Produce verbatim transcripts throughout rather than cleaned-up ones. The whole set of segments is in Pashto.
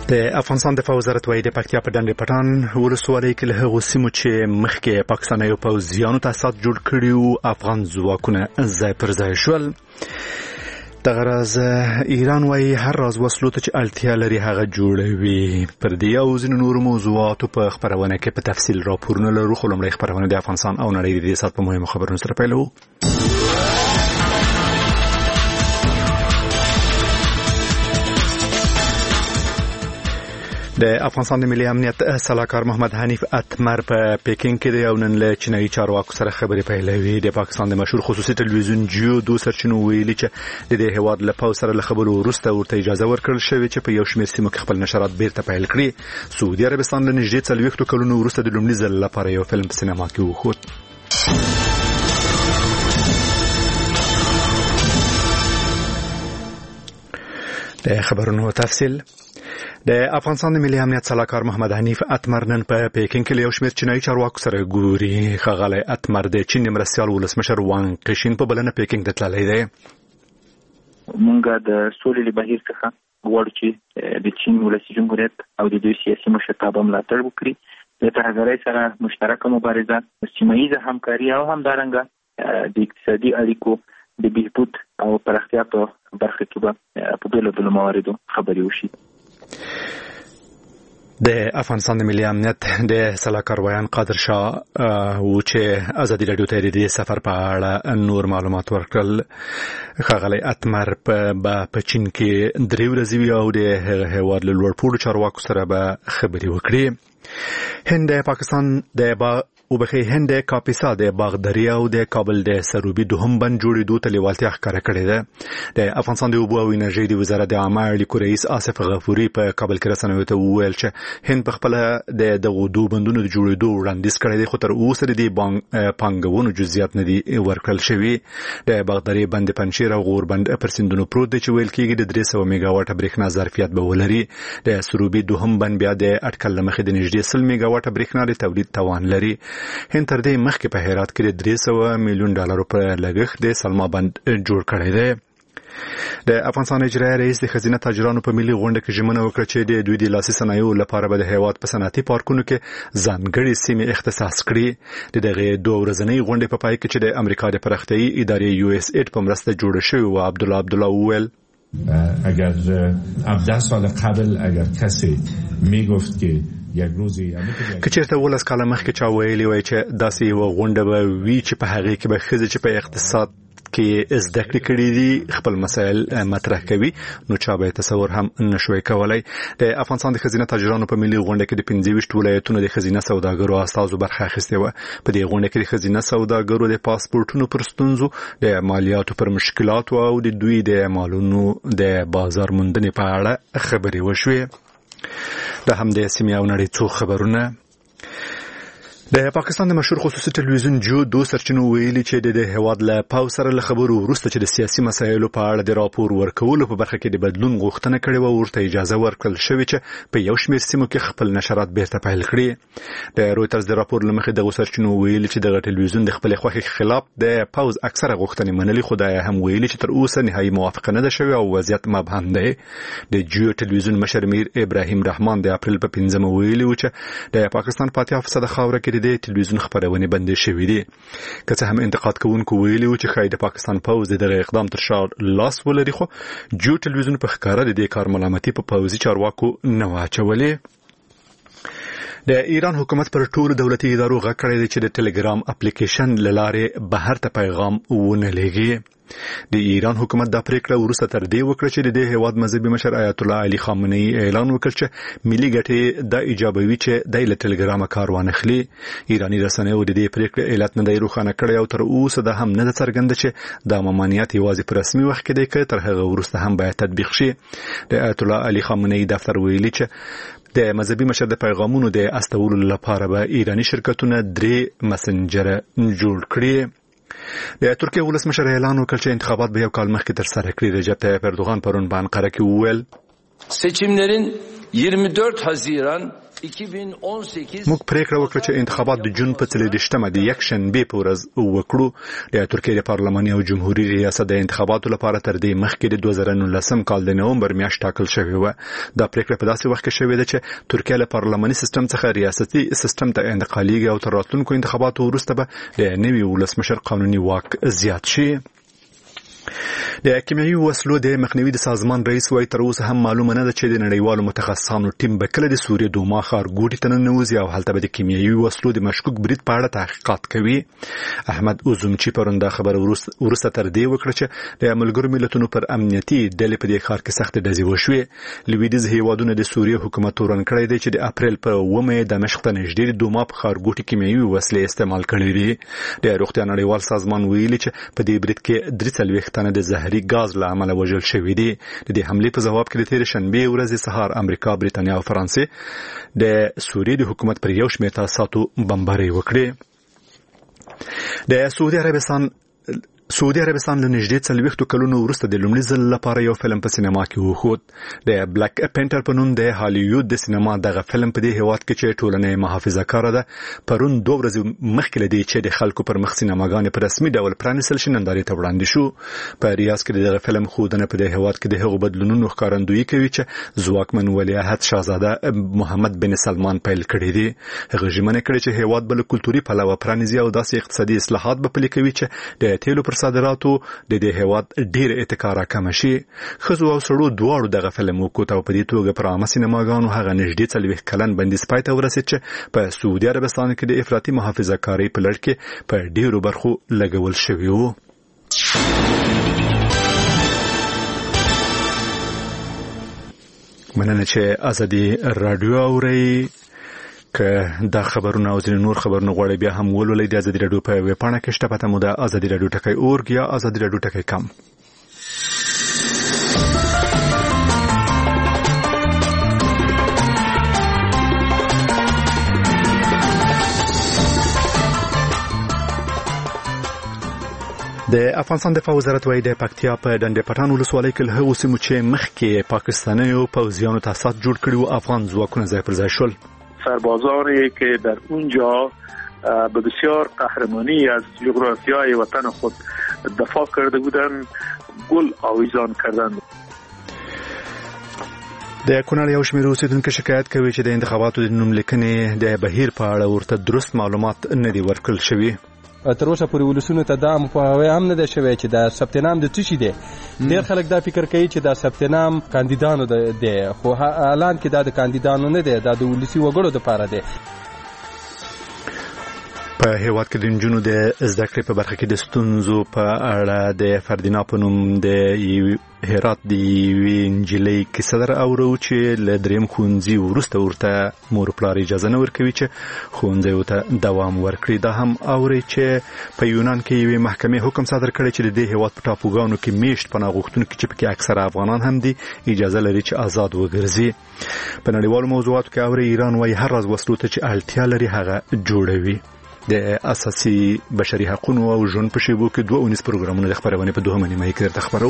د افغانستان دفاع وزارت وايي د پکتیا په ډنډ پټان ولسوالۍ کې له هغو سیمو چې مخکې پاکستانیو پوځیانو تاسیسات جوړ کړي وو افغان ځواکونه ځای پر ځای شول. دغه راز ایران وايي هر راز وسلو ته چې اړتیا لري هغه جوړوي. پر دې او ځینو نورو موضوعاتو په خپرونه کې په تفصیل راپورونه لرو، خو لومړی خپرونه د افغانستان او نړۍ د دې ساعت په مهمو خبرونو سره پیلوو. د افغانستان د ملي امنیت سلاکار محمد حنیف اتمر په پیکینګ کې د نن له چینایي چارواکو سره خبرې پیلوي. د پاکستان د مشهور خصوصي تلویزیون جیو دو سرچینو ویلي چې د دې هیواد له پوځ سره له خبرو وروسته ورته اجازه ورکړل شوې چې په یو شمېر سیمو کې خپل نشرات بیرته پیل کړي. سعودي عربستان له نږدې څلوېښتو کلونو وروسته د لومړي ځل لپاره یو فلم په سینما کې وښود. د خبرونو تفصیل. د افغانستان د ملي امنیت سلاکار محمد حنیف اتمر نن په پیکینګ کې یو شمېر چینایي چارواکو سره ګوري. ښاغلی اتمر د چین د مرستیال ولسمشر وانګ قشین په بلنه پیکینګ ته تللی دی. موږ د سولې له بهیر څخه غواړو چې د چین ولسي جمهوریت او د دوی سیاسي مشرتابه ملاتړ وکړي. د ترهګرۍ سره مشترکه مبارزه، سیمه ییزه همکاري او همدارنګه د اقتصادي اړیکو د بهبود او پراختیا په برخه کې به په بېلابېلو مواردو خبرې وشي. د افغانستان د ملي امنیت د سلاکار ویان قادر شاه و چې ازادي راډیو ته د سفر په اړه نور معلومات ورکړل. ښاغلی اتمر په چین کې درې ورځې وي او د هغه هیواد له لوړپوړو چارواکو سره به خبرې وکړي. هند د پاکستان د با او بخي هند کاپیسا د باغدری او د کابل د سروبي دوهم بند جوړېدو ته لیوالتیا ښکاره کړې ده. د افغانستان د اوبو او انرژۍ د وزارت د عامه اړیکو رئیس آصف غفوري په کابل کې رسنیو ته وویل چې هند په خپل د دغو دوه بندونو د جوړېدو وړاندیز کړی دی، خو تر اوسه د پانګونو جزئیات نه دي ورکړل شوي. د باغدری بند پنشیر او غوربند پر سیندونو پروت دی چې ویل کېږي د درې سوه میگا واټه برېښنا ظرفیت به ولري. د سروبي دوهم بند بیا د اټکل له مخې د نږدې سل میگا واټه برېښنا د تولید توان لري. هند تر دې مخکې په هرات کې د درې سوه میلیون ډالرو په لګښت د سلما بند جوړ کړی دی. د افغانستان اجرایي رئیس د خزینه تاجرانو په ملي غونډه کې ژمنه وکړه چې د دوی د لاسي صنایعو لپاره به د هیواد په صنعتي پارکونو کې ځانګړې سیمې اختصاص کړي. د دغه دوه ورځنۍ غونډې په پای کې چې د امریکا د پراختیایي ادارې یو اس ایډ په مرسته جوړه شوې و، عبدالله عبدالله وویل اگر ده سال قبل اگر کسی میگفت که که چېرته ولس کاله مخکې چا ویلي وای چې داسې یوه غونډه به وي چې په هغې کې به ښځې چې په اقتصاد کې زده کړې کړي دي خپل مسایل مطرح کوي، نو چا به تصور هم نشوي کولای. د افغانستان د خزینه تاجرانو په ملي غونډه کې د پنځه ویشت ولایتونو د خزینه سوداګرو استازو برخه اخیستې وه. په دې غونډه کې د خزینه سوداګرو د پاسپورټونو پر ستونزو، د مالیاتو پر مشکلاتو او د دوی د مالونو د بازار موندنې په اړه خبرې وشوې. د همدې سیمې او نړۍ څو خبرونه. د پاکستان د مشهور خصوصي تلویزیون جیو دو سرچینو ویلي چې د هیواد له پاو سره له خبرو وروسته چې د سیاسي مسایلو په اړه د راپور ورکولو په برخه کې د بدلون غوښتنه کړې وه، ورته اجازه ورکړل شوې چې په یو شمېر سیمو کې خپل نشرات بیرته پیل کړي. د رویټرز د راپور له مخې دغو سرچینو ویلي چې دغه تلویزیون د خپلې خوښې خلاف د پاوز اکثره غوښتنې منلي، خو دا هم ویلي چې تر اوسه نهایي موافقه نه ده شوې او وضعیت مبهم دی. د جیو تلویزیون مشر میر ابراهیم رحمان د اپریل په پنځمه ویلي و چې د پاکستان په اتیا فیصده خاوره کې د تلویزیون خبرونه بندې شوې دي. که څه هم انتقاد کوونکو ویلي و چې ښایي د پاکستان پوځ دغه اقدام تر شا لاس ولري، خو جیو تلویزیون په ښکاره د دې کار ملامتي په پوځي چارواکو نه واچولې. د ایران حکومت پر ټولو دولتي ادارو غږ کړی دی چې د ټلګرام اپلیکیشن له لارې بهر ته پیغام ونه لېږي. د ایران حکومت دا پریکړه وروسته تر دې وکړه چې د دې هیواد مذهبي مشر آیت الله علي خامنه‌ای اعلان وکړ چې ملي ګټې د ایجابوي چې د ټلګرام کار وانخلي. ایرانی رسنیو د دې پریکړې علت نه دی روښانه کړی او تر اوسه دا هم نه ده څرګنده چې دا ممانعت یوازې په رسمي وخت کې دی که تر هغه وروسته هم باید تطبیق شي. د آیت الله علي خامنه‌ای دفتر ویلي چې د مذهبي مشر د پیغامونو د استولو لپاره به ایرانی شرکتونه درې مسنجر جوړ کړي. د ترکیه ولسمشر اعلان وکړ چې انتخابات به یو کال مخکې ترسره کړي. رجب طیب اردوغان پرون په انقره کې وویل seçimlerin yirmi dört Haziran موږ پریکړه وکړه چې انتخابات د جون په څلوېښتمه د یک شنبه په ورځ وکړو. د ترکیې د پارلماني او جمهوریت ریاست د انتخاباتو لپاره تر دې مخکې د دوه زره نولسم کال د نومبر میاشت ټاکل شوې و. دا پریکړه په داسې وخت کې شوې ده چې ترکیه له پارلماني سیستم څخه ریاستي سیستم ته انتقالیږي او تر راتلونکو انتخاباتو وروسته به د نوي ولسمشر قانوني واک زیات شي. د کیمیاوي وسلو د مخنیوي د سازمان رئیس وايي تر اوسه هم معلومه نه ده چې د نړیوالو متخصصانو ټیم به کله د سوریې دوما ښارګوټي ته ننوځي او هلته به د کیمیاوي وسلو د مشکوک برید په اړه تحقیقات کوي. احمد اوزومچي پرون دا خبره وروسته تر دې وکړه چې د ملګرو ملتونو پر امنیتي ډلې په دې ښار کې سخت ډزې وشوې. لویدیځ هیوادونه د سوریې حکومت تورن کړی دی چې د اپریل په اوومه د دمشق ته نږدې د دوما په ښارګوټي کیمیاوي وسلې استعمال کړي دي. د روغتیا نړیوال سازمان ویلي چې په دې برید کې درې څلوېښت تنه د زهري غاز له امله وژل شوي دي. د دې حملې په ځواب کې د تېرې شنبې ورځې سهار امریکا، بریتانیا او فرانسې د سوریې د حکومت پر یو شمېر تاسیساتو بمبارۍ وکړې. د سعودي عربستان سعودي عربستان له نږدې څلوېښتو کلونو وروسته د لومړي ځل لپاره یو فلم په سینما کې وښود. د بلیک پینټر په نوم د هالیوډ د سینما دغه فلم په دې هیواد کې چې ټولنه محافظه کاره ده پرون دوه ورځې مخکې له دې چې د خلکو پر مخ سینماګانې په رسمي ډول پرانیستل شي نندارې ته وړاندې شو. په ریاض کې دغه فلم ښودنه په دې هیواد کې د هغو بدلونونو ښکارندویي کوي چې ځواکمن ولیعهد شاهزاده محمد بن سلمان پیل کړی دی. هغه ژمنه کړې چې هیواد بل کلتوري پلوه پرانیزي او داسې اقتصادي اصلاحات به پلي کوي چې د تیلو پر صادراتو د دې هیواد ډیر اتکار کم شي. خزو او سړو دواړو دغه فلم وکوت او په دې توګه پر عامه سینماګانو هغه نږدې څلوېښت کلن بندیز پای ته ورسېد چې په سعودي عربستان کې د افراطي محافظه کارۍ په لړ کې په ډیرو برخو لګول شوی وو. مننه چې ازادي رادیو اورئ. که دا خبرونه او ځینې نور خبرونه غواړئ بیا هم ولولئ د ازادي رادیو په ویب پاڼه کې شته. پته مو ده ازادي رادیو ټکی اورګ یا ازادي رادیو ټکی کم. د افغانستان دفاع وزارت وايي د پکتیا په ډنډ پټان ولسوالۍ کې له هغو سیمو چې مخکې پاکستانیو پوځیانو تاسیسات جوړ کړي وو افغان ځواکونه ځای پر ځای شول. سربازانی که در اونجا به بسیار قهرمانی از جغرافیای وطن خود دفاع کرده بودند گل آویزان کردند. د کونړ یو شمېر اوسیدونکو شکایت کوي چې د انتخاباتو د نوملیکنې د بهیر په اړه ورته درست معلومات نه دي ورکړل شوي. تر اوسه پورې ولسونو ته دا مفاهمه هم نه ده شوې چې دا ثبت نام د څه شي دی. ډېر خلک دا فکر کوي چې دا ثبت نام کاندیدانو دی خو اعلان کې دا د کاندیدانو نه دی، دا د ولسي وګړو لپاره دی. په هیواد کې د نجونو د زده کړې په برخه کې د ستونزو په اړه د فردینا په نوم د هرات د یوې نجلۍ کیسه در اورو چې له دریم ښوونځي وروسته ورته مور پلار اجازه نه ورکوي چې ښوونځیو ته دوام ورکړي. دا هم اوري چې په یونان کې یوې محکمې حکم صادر کړی چې د دې هیواد په ټاپوګانو کې میشت پناه غوښتونکي چې پکې اکثره افغانان هم دي اجازه لري چې آزاد وګرځي. په نړیوالو موضوعاتو کې اوري ایران وايي هر راز وسلو ته چې اړتیا لري هغه جوړوي. د اساسي بشري حقوقو او ژوند په شیبو کې دوه اونیز پروګرامونه د خبرونه په دوه منځمه کې درته خبرو.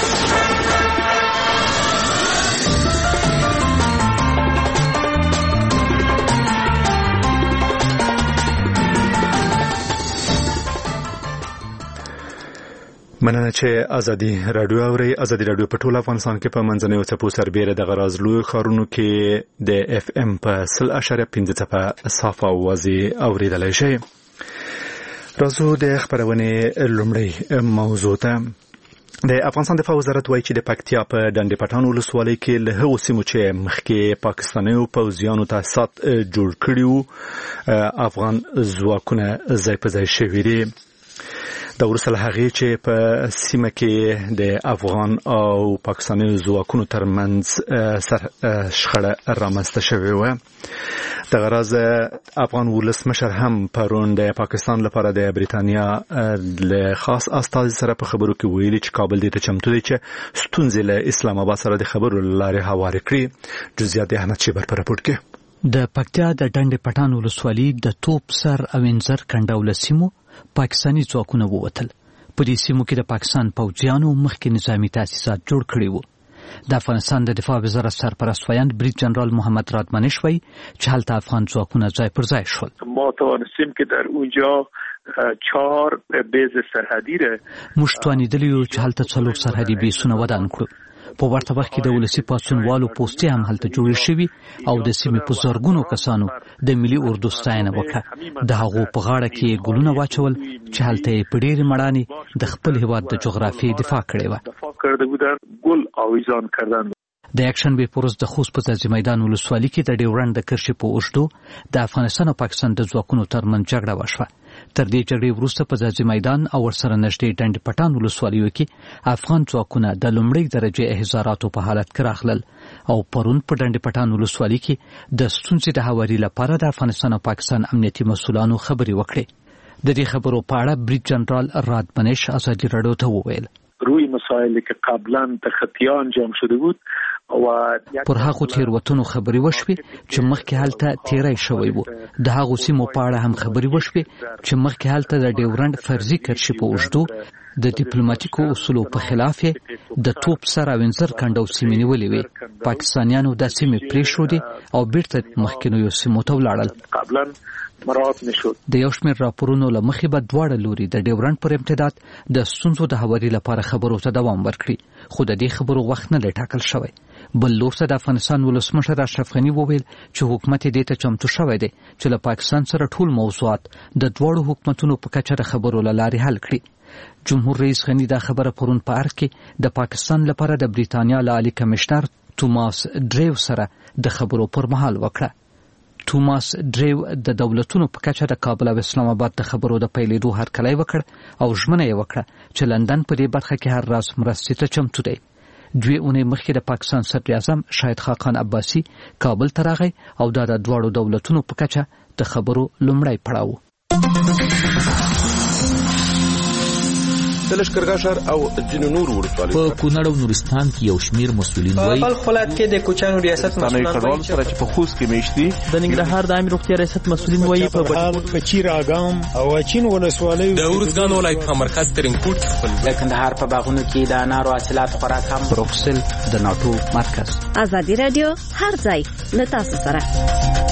مننه چې ازادي رادیو اوري. ازادي رادیو په ټول افغانستان کې په منځنۍ او څپو سربېره د غراز لوی ښارونو کې د اف ام په صفر اشاریه پنځه څپه صافه اوازې اوریدلای شي. راځو د خبرونې لومړی موضوع ته. د افغانستان دفاع وزارت وايي چې د پکتیا په ډنډ پټان ولسوالۍ کې له هغو سیمو چې مخکې پاکستانیو پوځیانو تاسیسات جوړ کړي وو افغان ځواکونه ځای په ځای شوي دي. دا وروسته له هغې چې په سیمه کې د افغان او پاکستاني ځواکونو ترمنځ سر شخړه رامنځته شوې وه. دغه راز افغان ولسمشر هم پرون د پاکستان لپاره د بریتانیا له خاص استازي سره په خبرو کې ویلي چې کابل دې ته چمتو دی چې ستونزې له اسلام آباد سره د خبرو له لارې هوارې کړي. جزئیات د احمد شیبر په راپورټ کې. د پکتیا د ډنډ پټان ولسوالۍ د توپ سر او انځر کنډوله سیمو پاکستاني ځواکونه ووتل. په دې سیمو کې د پاکستان پوځیانو مخکې نظامي تاسیسات جوړ کړي وو. د افغانستان د دفاع وزارت سرپرست ویاند بریګ جنرال محمد رادمنش وایي چې هلته افغان ځواکونه ځای پر ځای شول. ما توانستیم که در اونجا چهار بیز سرحدی را موږ توانیدلی یو چې هلته څلور سرحدي بیسونه ودان کړو. په ورته وخت کې د ولسي پاڅونوالو پوسټې هم هلته جوړې شوي او د سیمې په زرګونو کسانو د ملي اردو ستاینه وکړه. د هغو په غاړه کې ګلونه واچول چې هلته یې په ډېرې مړانې د خپل هېواد د جغرافیې دفاع کړې وه. دفاع کرده بودن، گل آویزان کردن. د یکشنبې په ورځ د خوست په ځاځي میدان ولسوالي کې د ډیورنډ د کرښې په اوږدو د افغانستان او پاکستان د ځواکونو ترمنځ جګړه وشوه. تر دې جګړې وروسته په ځاځي میدان او ورسره نږدې ډنډ پټان ولسوالیو کې افغان ځواکونه د لومړۍ درجې احزاراتو په حالت کې راغلل او پرون په ډنډ پټان ولسوالي کې د ستونزې د هواري لپاره د افغانستان او پاکستان امنیتي مسؤلانو خبرې وکړې. د دې خبرو په اړه بریګ جنرال رادمنش ازادي راډیو ته وویل روی مسائلی که قبلا در خطیه انجام شده بود و پر هغو تیروتنو خبرې وشوې چې مخکې هلته تیری شوی وو. د هغو سیمو په اړه هم خبرې وشوې چې مخکې هلته د ډیورنډ فرضي کرښې په اوږدو د ډیپلوماټیکو اصولو په خلاف د توپ سر او انځر کنډو سیمې نیولې وې. پاکستانیانو دا سیمې پرېښودې او بیرته مخکینیو سیمو ته ولاړل. قبلا مراعات نشد. د یو شمېر راپورونو له مخې به دواړه لوري د ډیورنډ پر امتداد د ستونزو د هواري لپاره خبرو ته دوام ورکړي، خو د دې خبرو وخت نه دی ټاکل شوی. بل لور ته د افغانستان ولسمشر اشرف غني وویل چې حکومت یې دې ته چمتو شوی دی چې له پاکستان سره ټول موضوعات د دواړو حکومتونو په کچه د خبرو له لارې حل کړي. جمهور رئیس غني دا خبره پرون په ارګ کې د پاکستان لپاره د بریتانیا له عالی کمشنر توماس ډریو سره د خبرو پر مهال وکړه. توماس ډریو د دولتونو په کچه د کابل او اسلام آباد د خبرو د پیلېدو هرکلی وکړ او ژمنه یې وکړه چې لندن په دې برخه کې هر راز مرستې ته چمتو دی. دوی اونۍ مخکې د پاکستان صدر اعظم شاهد خاقان عباسي کابل ته راغی او دا د دواړو دولتونو په کچه د خبرو لومړی پړاو و. د لښکرګاه ښار او ځینو نورو ولسوالیو په کونړ او نورستان کې یو شمېر مسؤلین وایي په خپل ولایت کې د کوچانو ریاست مسؤلین وایي چې په خوست کې میشتي د ننګرهار د عامه روغتیا ریاست مسؤلین وایي په بهار په چیراګام او اچین ولسوالیو د اورزګان ولایت په مرکز ترینکوټ خپل د کندهار په باغونو کې د انارو حاصلات خوراک هم بروکسل د ناتو مرکز. ازادي رادیو هر ځای له تاسو سره.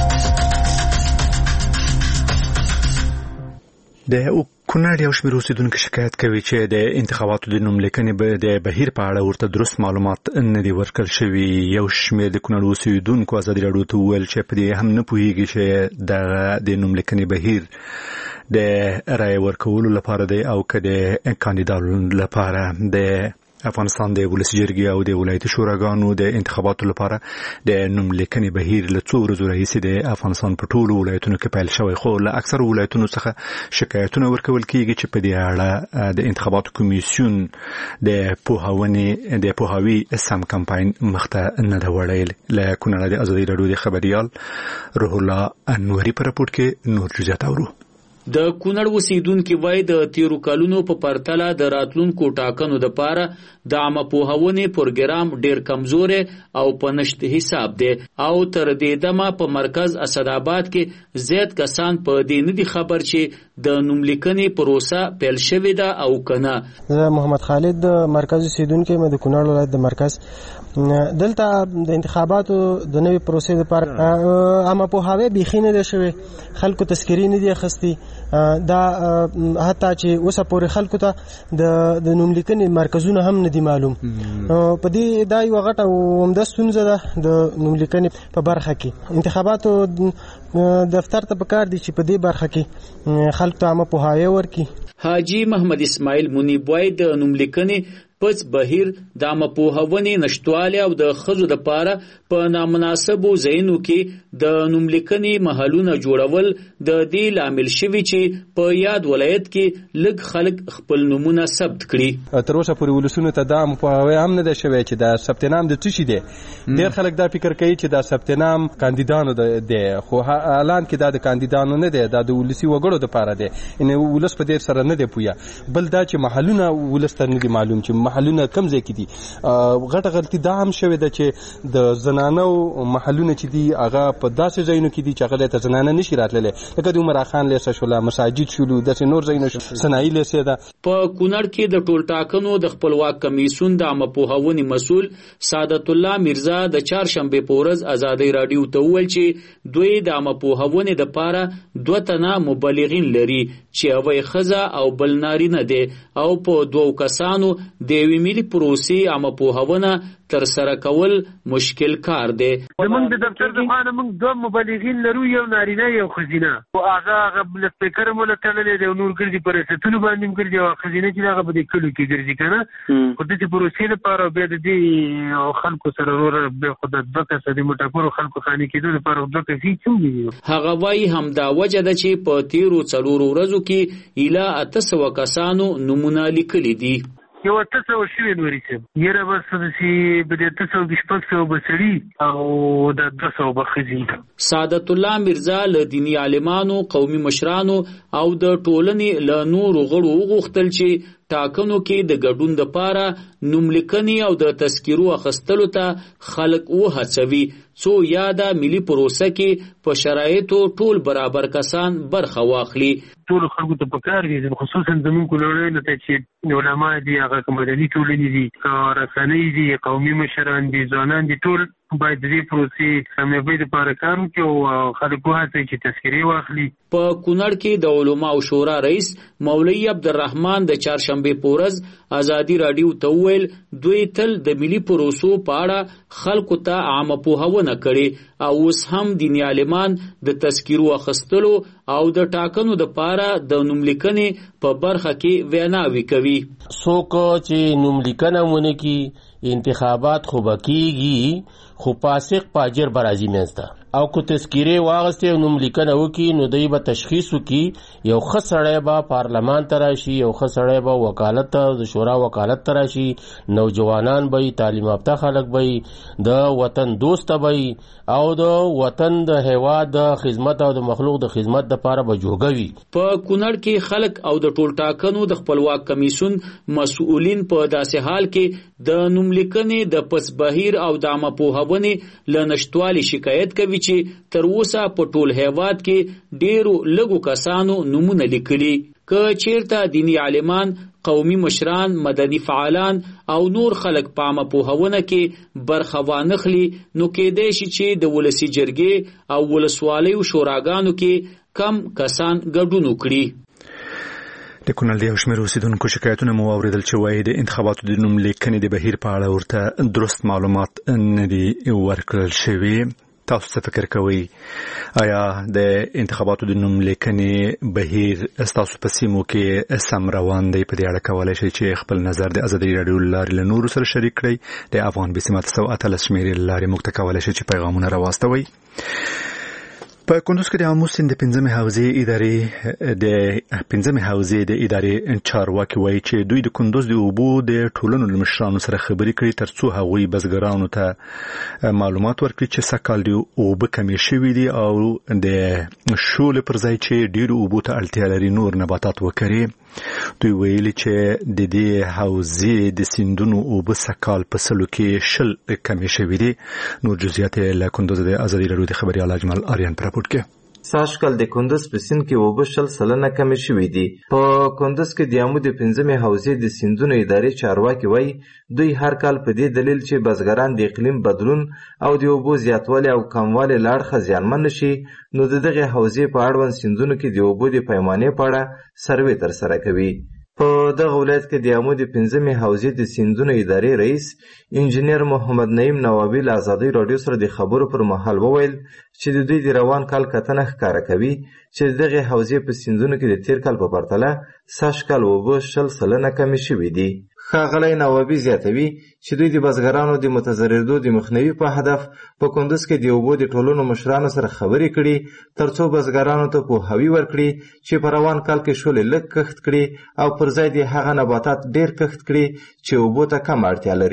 د کونړ یو شمېر اوسېدونکو شکایت کوي چې د انتخاباتو د نوملیکنې د بهیر په اړه ورته درست معلومات نه دي ورکړل شوي. یو شمېر د کونړ اوسېدونکو ازادي راډیو ته وویل چې په دې هم نه پوهېږي چې د د نوملیکنې بهیر د رایې ورکولو لپاره دی او که د کاندیدانو لپاره د افغانستان د ولسي جرګې او د ولایتي شوراګانو د انتخاباتو لپاره د نوملیکنې بهیر له څو ورځو راهیسې د افغانستان په ټولو ولایتونو کې پیل شوی، خو له اکثرو ولایتونو څخه شکایتونه ورکول کېږي چې په دې اړه د انتخاباتو کمیسیون د پوهاونې د پوهاوي سم کمپاین مخته نه ده وړی. له کونړه د ازادي راډیو د خبریال روح الله انوري په راپورټ کې نور جزئیات اورو. د کونړ اوسیدونکو وایي د تیرو کلونو په پرتله د راتلونکو ټاکنو لپاره د عامه پوهاونې پروګرام ډیر کمزوري او په نشته حساب دی او تر دې دمه په مرکز اسداباد کې زیات کسان په دې نه دي خبر چې د نوملیکنې پروسه پیل شوې ده او کنه. زه محمد خالد د مرکز اوسیدونکو مې د کونړ ولایت د مرکز دلته د انتخاباتو د نوې پروسې لپاره عامه پوهاوی بيخي نه ده شوې، خلکو تذکری نه دي اخستي. دا حتی چې اوسه پورې خلکو ته د د نوملیکنې مرکزونه هم نه دي معلوم. په دې دا یو غټه او عمده ستونزه ده د نوملیکنې په برخه کې. انتخاباتو دفتر ته پکار دي چې په دې برخه کې خلکو ته عامه پوهاوی ورکړي. حاجی محمد اسماعیل منیب وایي د نوملیکنې پس بهیر د عامه پوهاونې نشټوالی او د ښځو لپاره په نامناسبو ځایونو کې د نوملیکنې محلونه جوړول د دې لامل شوي چې په یاد ولایت کې لږ خلک خپل نومونه ثبت کړي. تر اوسه پورې ولسونو ته دا عامه پوهاوی هم نه ده شوی چې دا ثبت نام د څه شي دی. ډېر خلک دا فکر کوي چې دا ثبت نام کاندیدانو دی، خو اعلان کې دا د کاندیدانو نه دی، دا د ولسي وګړو لپاره دی. ان ولس په دې سره نه دی پوهه. بل دا چې محلونه ولس ته نه دي معلوم چې محلونه کم ځای کې دي. غټه غلطي دا هم شوې ده چې د زنانو محلونه چې دي هغه په داسې ځایونو کې دي چې هغه ته زنانه نشي راتللی، لکه د عمرا خان لیسه شوله، مساجد شولو، داسې نور ځایونه شول، صنایي لیسې ده. په کونړ کې د ټول ټاکنو د خپلواک کمیسیون د عامه پوهاونې مسؤل سعادت الله میرزا د چهارشنبې په ورځ ازادي رادیو ته وویل چې دوی د عامه پوهاونې دپاره دوه تنه مبلغین لري چې یوه یې ښځه او بل نارینه دی او په دوو کسانو د یوې ملي پروسې عامه پوهاونه ترسره کول مشکل کار دی. زمونږ د دفتر د خوا نه موږ دوه مبلغین لرو، یو نارینه یو ښځینه. هغه هغه سپیکر مو له تړلی دی او نور ګرځي په ریاستونو باندې هم ګرځي، او ښځینه چې هغه به د کلو کې ګرځي که نه. خو داسې پروسې لپاره بیا د دې خلکو سره وروره بیا خو د دوه کسه د مټاکورو خلکو خانې کېدو لپاره دوه کسې څوم دي. هغه وایي همدا وجه ده چې په تېرو څلورو ورځو کې ایله اته سوه کسانو نومونه لیکلي دي. یو اته سوه شوي نوري صاحب، یاره بس داسې به د اته سوه کې شپږ سوه به سړي او د دوه سوه به ښځې. سعادت الله میرزا له دیني عالمانو، قومي مشرانو او د ټولنې له نورو غړو وغوښتل چې ټاکنو کې د ګډون دپاره نوملیکنې او د تذکیرو اخیستلو ته خلک وهڅوي څو یاده ملي پروسه کې په شرایطو ټول برابر کسان برخه واخلي. ټولو خلکو ته پکار دي، خصوصا زموږ کونړیانو ته چې علما دي، هغه که مدني ټولنې دي، که رسنۍ دي، قومي مشران دي، ځوانان دي، ټول باید د دې پروسې کامیابۍ دپاره کار وکړي او خلک وهڅوي چې تذکرې واخلي. په کونړ کې د علماو شورا رئیس مولوي عبدالرحمن د چهارشنبې په ورځ ازادي راډیو ته وویل دوی تل د ملي پروسو په اړه خلکو ته عامه پوهونه کړې او اوس هم دیني عالمان د تذکیرو اخیستلو او د ټاکنو دپاره د نوملیکنې په برخه کې ویناوې کوي. څوک چې نوملیکنه ونه کړي انتخابات خو به کېږي، خو فاسق فاجر به راځي منځته، او که تذکیرې واغستې او نوملیکنه وکړي نو دوی به تشخیص وکړي یو ښه سړی به پارلمان ته راشي، یو ښه سړی به وکالت ته د شورا وکالت ته راشي، نوجوانان به تعلیم یافته خلک به د وطن دوسته به او د وطن د هیواد د خدمت او د مخلوق د خدمت دپاره به جوګه وي. په کونړ کې خلک او د ټول ټاکنو د خپلواک کمیسیون مسؤلین په داسې حال کې د نوملیکنې د پس بهیر او د عامه پوهونې له نشتوالي شکایت کوي چې تر اوسه په ټول هیواد کې ډیرو لږو کسانو نومونه لیکلي. که چیرته دیني عالمان، قومي مشران، مدني فعالان او نور خلک په عامه پوهونه کې برخه وانخلي نو کېدای شي چې د ولسي جرګې او ولسوالیو شوراګانو کې کم کسان ګډون وکړي. د کونړ د یو شمېر اوسېدونکو شکایتونه مو واورېدل چې وایي د انتخاباتو د نوملیکنې د بهیر په اړه ورته درست معلومات نه دي ورکړل شوي. تاسو څه فکر کوئ؟ آیا د انتخاباتو د نوملیکنې بهیر ستاسو په سیمو کې سم روان دی؟ په دې اړه کولی شئ چې خپل نظر د ازادي راډیو له لارې له نورو سره شریک کړئ. د افغان بي سیمه سو اتلس شمېرې له لارې موږ ته کولی شئ چې پیغامونه راواستوئ. په کندوز کې د آمو سیند د پنځمې حوزې ادارې د پنځمې حوزې د ادارې چارواکي وایي چې دوی د کندوز د اوبو د ټولنو له مشرانو سره خبرې کړي ترڅو هغوی بزګرانو ته معلومات ورکړي چې سږکال د اوبه کمې شوي دي او د شولې پر ځای چې ډېرو اوبو ته اړتیا لري نور نباتات وکري. دوی ویلي چې د دې حوزې د سیندونو اوبه سږکال په سلو کې شل کمې شوي دي. نور جزئیات له کندوز د ازادي راډیو د خبريال اجمل آریان پر ساشکل د کندوز په سیند کې اوبه شل سلنه کمې شوي دي. په کندوز کې د آمو د پنځمې حوزې د سیندونو ادارې چارواکي وایي دوی هر کال په دې دلیل چې بزګران د اقلیم بدلون او د اوبو زیاتوالی او کموالی له اړخه زیانمن نشي نو د دغې حوزې په اړوند سیندونو کې د اوبو د پیمانې په اړه سروې ترسره کوي. په دغه ولایت کې د آمو د پنځمې حوزې د سیندونو ادارې رئیس انجینیر محمد نعیم نوابي له ازادي راډیو سره د خبرو پر مهال وویل چې د دوی د روان کال کتنه ښکاره کوي چې دغه حوزې په سیندونو کې د تیر کال په پرتله سږکال اوبه شل سلنه کمې شوي دي. ښاغلی نوابي زیاتوي چې دوی د بزګرانو د متضررېدو د مخنیوي په هدف په کندوز کې د اوبو د ټولنو مشرانو سره خبرې کړي ترڅو بزګرانو ته پوهاوی ورکړي چې په روان کال کې شولې لږ کښت کړي او پر ځای د هغه نباتات ډېر کښت کړي چې اوبو ته کم اړتیا لري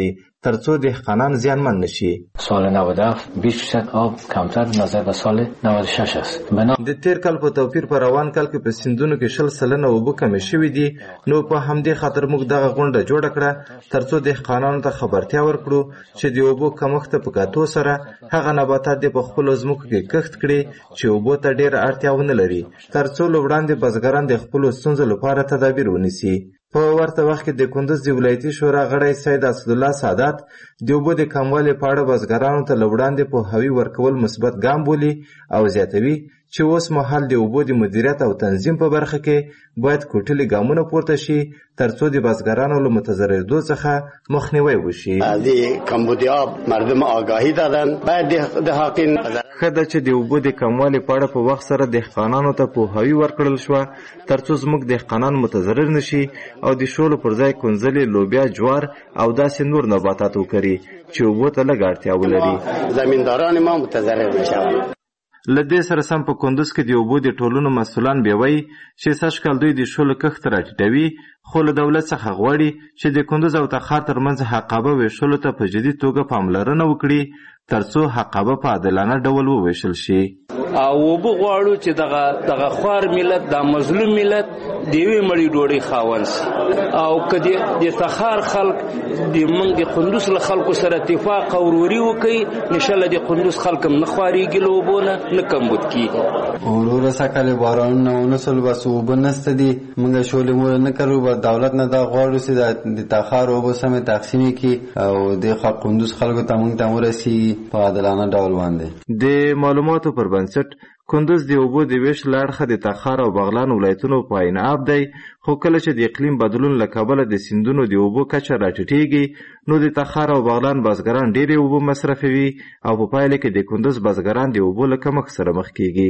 ترڅو دهقانان زیانمن نشي. سال نود و هفت بیست درصد آب کمتر نظر به سال نود و شش است. بنا د تیر کال په توپیر په روان کال کې په سیندونو کې شل سلنه اوبه کمې شوې دي. نو په همدې خاطر موږ دغه غونډه جوړه کړه ترڅو دهقانانو ته خبرتیا ورکړو چې د اوبو کمښت په کاتو سره هغه نباتات په خپل ځمکو کې کښت کړي چې اوبو ته ډېر اړتیا ونه لري ترڅو له وړاندې بزګران د خپل ستونزو لپاره تدابیر ونیسي. په ورته وخت کې د کندوز د ولایتي شورا غړی سید اسدالله سادات د اوبو د کموالي په اړه بزګرانو ته له وړاندې پوهاوی ورکول مثبت ګام بولي او زیاتوي چې اوس مهال د اوبو د مدیریت او تنظیم په برخه کې باید کوټلي ګامونه پورته شي ترڅو د بزګرانو له متضررېدو څخه مخنیوی وشي. از کمبود آب مردم آگاهی دادن باید دهقان خدای چې د اوبو د کموالي په اړه په وخت سره دهقانانو ته پوهاوی ورکړل شو ترڅو زموږ دهقانان متضرر نشي او د شولو پر ځای کنځلې لوبیا جوار او داسې نور نباتات وکړي چې اوبو ته لږ اړتیا ولري. زمینداران ما متضرر نشوند. لدې سره سم په کندوز کې د اوبو د ټولونو مسؤلان بیوي چې سږ کال دوی د شولو کښت راټیټوي خو له دولت څخه غواړي چې د کندوز او تخار ترمنځ حقابه ویشلو ته په جدي توګه پاملرنه وکړي ترڅو حقابه په عادلانه ډول وویشل شي. او وبو غواړو چې دغه دغه خوار ملت د مظلوم ملت دیوی مړی ډوړی خاون سي او کدی د تخار خلک د منګ د قندوز له خلکو سره اتفاق او وروري وکي نشاله د قندوز خلکم نه خاريږي لوبونه نه کمبود کیږي. ورور سکهله باران نه ونسل بس وبنست دي منګ شولې مور نه کړو به دولت نه دا غواړو چې د تخار او سم تقسیمي کی او د قندوز خلکو ته مونږ ته ورسي په عادلانه ډول باندې. د معلوماتو پر بنسټ کندوز د اوبو د ویش لاړخه د تخار او بغلان ولایتونو په عناب دی خو کله چې د اقلیم بدلون له کبله د سیندونو د اوبو کچه راټیټیږي نو د تخار او بغلان بزګران ډېرې اوبه مصرفوي او په پایله کې د کندوز بزګران د اوبو له کمښت سره مخ کیږي.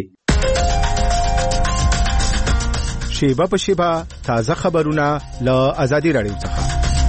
شیبه په شیبه تازه خبرونه له ازادي راډیو څخه.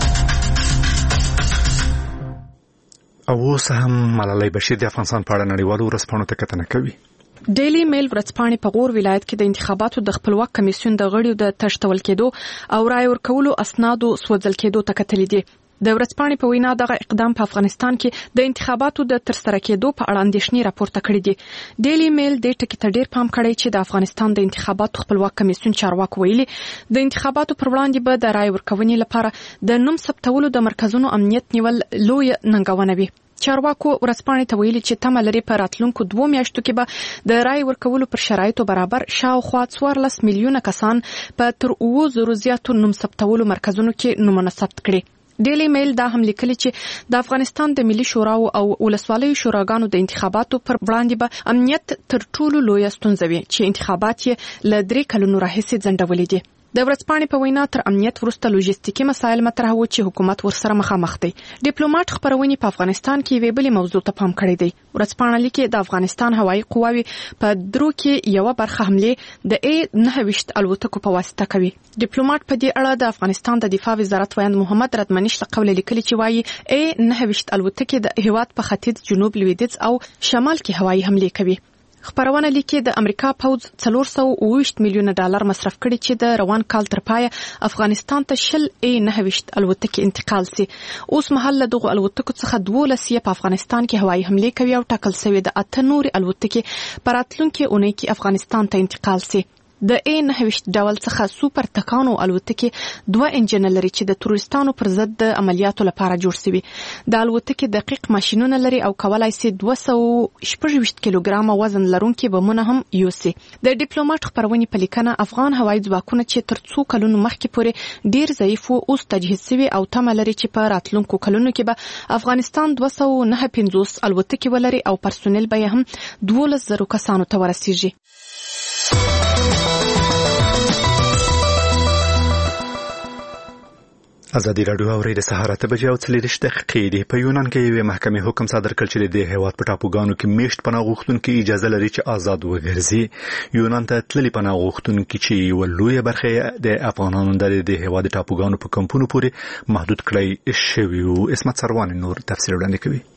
او اوس هم ملالۍ بشیر د افغانستان په اړه نړیوالو ورځپاڼو ته کتنه کوي. ډیلی میل ورځپاڼې په غور ولایت کې د انتخاباتو د خپلواک کمیسیون د غړیو د تشتول کېدو او رای ورکولو اسنادو سوځل کېدو ته کتلې دي. د ورځپاڼې په وینا دغه اقدام په افغانستان کې د انتخاباتو د ترسره کېدو په اړه اندېښنې راپورته کړې دي. ډیلی میل د ټکی ته ډېر پام کړی چې د افغانستان د انتخاباتو خپلواک کمیسیون چارواکو ویلي د انتخاباتو پر وړاندې به د رای ورکونې لپاره د نوم ثبتولو د مرکزونو امنیت نیول لوی ننګونه وي. چارواکو ورځپاڼې ته ویلي چې تمه لري په راتلونکو دوو میاشتو کې به د رای ورکولو پر شرایطو برابر شاوخوا څوارلس میلیونه کسان په تر اووه زرو زیاتو نوم ثبتولو مرکزونو کې نومونه ثبت کړي. ډیلی میل دا هم لیکلي چې د افغانستان د ملي شوراو او ولسوالیو شوراګانو د انتخاباتو پر وړاندې به امنیت تر ټولو لویه ستونزه وي چې انتخابات یې له درې کلونو راهیسې ځنډولي دي. د ورځپاڼې په وینا تر امنیت وروسته لوجستیکي مسایل مطرح وو چې حکومت ورسره مخامخ دی. ډیپلوماټ خبرونه په افغانستان کې یوې بلې موضوع ته پام کړی دی. ورځپاڼه لیکي د افغانستان هوایي قواوې په درو کې یو برخه حمله د ای نه وشت الوتکو په واسطه کوي. ډیپلوماټ په دې اړه د افغانستان د دفاع وزارت ویاند محمد ردمنش له قوله لیکلي چې وایي ای نه وشت الوتکې د هیواد په ختیځ جنوب لویدیځ او شمال کې هوایي حمله کوي. خبرونه لیکي د امریکا پوځ څلور سوه اوه ویشت میلیونه ډالر مصرف کړي چې د روان کال تر پایه افغانستان ته شل ای نه ویشت الوتکې انتقال سي. اوس مهال له دغو الوتکو څخه دولس یې په افغانستان کې هوایي حمله کوي او ټاکل شوی د اته نورې الوتکې په راتلونکي اونۍ کې افغانستان ته انتقال سي. د ای نه ویشت ډول څخه سوپر تکانو الوتکې دوه انجن لري چې د تروریستانو پر ضد د عملیاتو لپاره جوړ شوي. د الوتکې دقیق ماشینونه لري او کولای شي دوه سوه شپږ ویشت کیلوګرام وزن لرونکي بمونه هم یوسي. د ډیپلوماټ خبرونه په لیکنه افغان هوایي ځواکونه چې تر څو کلونو مخکې پورې ډیر ضعیف وو اوس تجهیز شوي او تمه لري چې په راتلونکو کلونو کې به افغانستان دوه سوه نهه پنځوس الوتکې ولري او پرسونل به هم دولس زرو کسانو ته ورسیږي. ازادي راډیو اوري د سهار اته بجې او څلوېښت دقیقې دی. په یونان کې یوې محکمې حکم صادر کړ چې د هیواد په ټاپوګانو کې میشت پناه غوښتونکي اجازه لري چې آزاد وګرځي. یونان ته تللي پناه غوښتونکي چې یوه لویه برخه د افغانانو د هیواد ټاپوګانو په کمپونو پورې محدود کړی شوي وو. اسمت سروان نور تفصیل وړاندې کوي.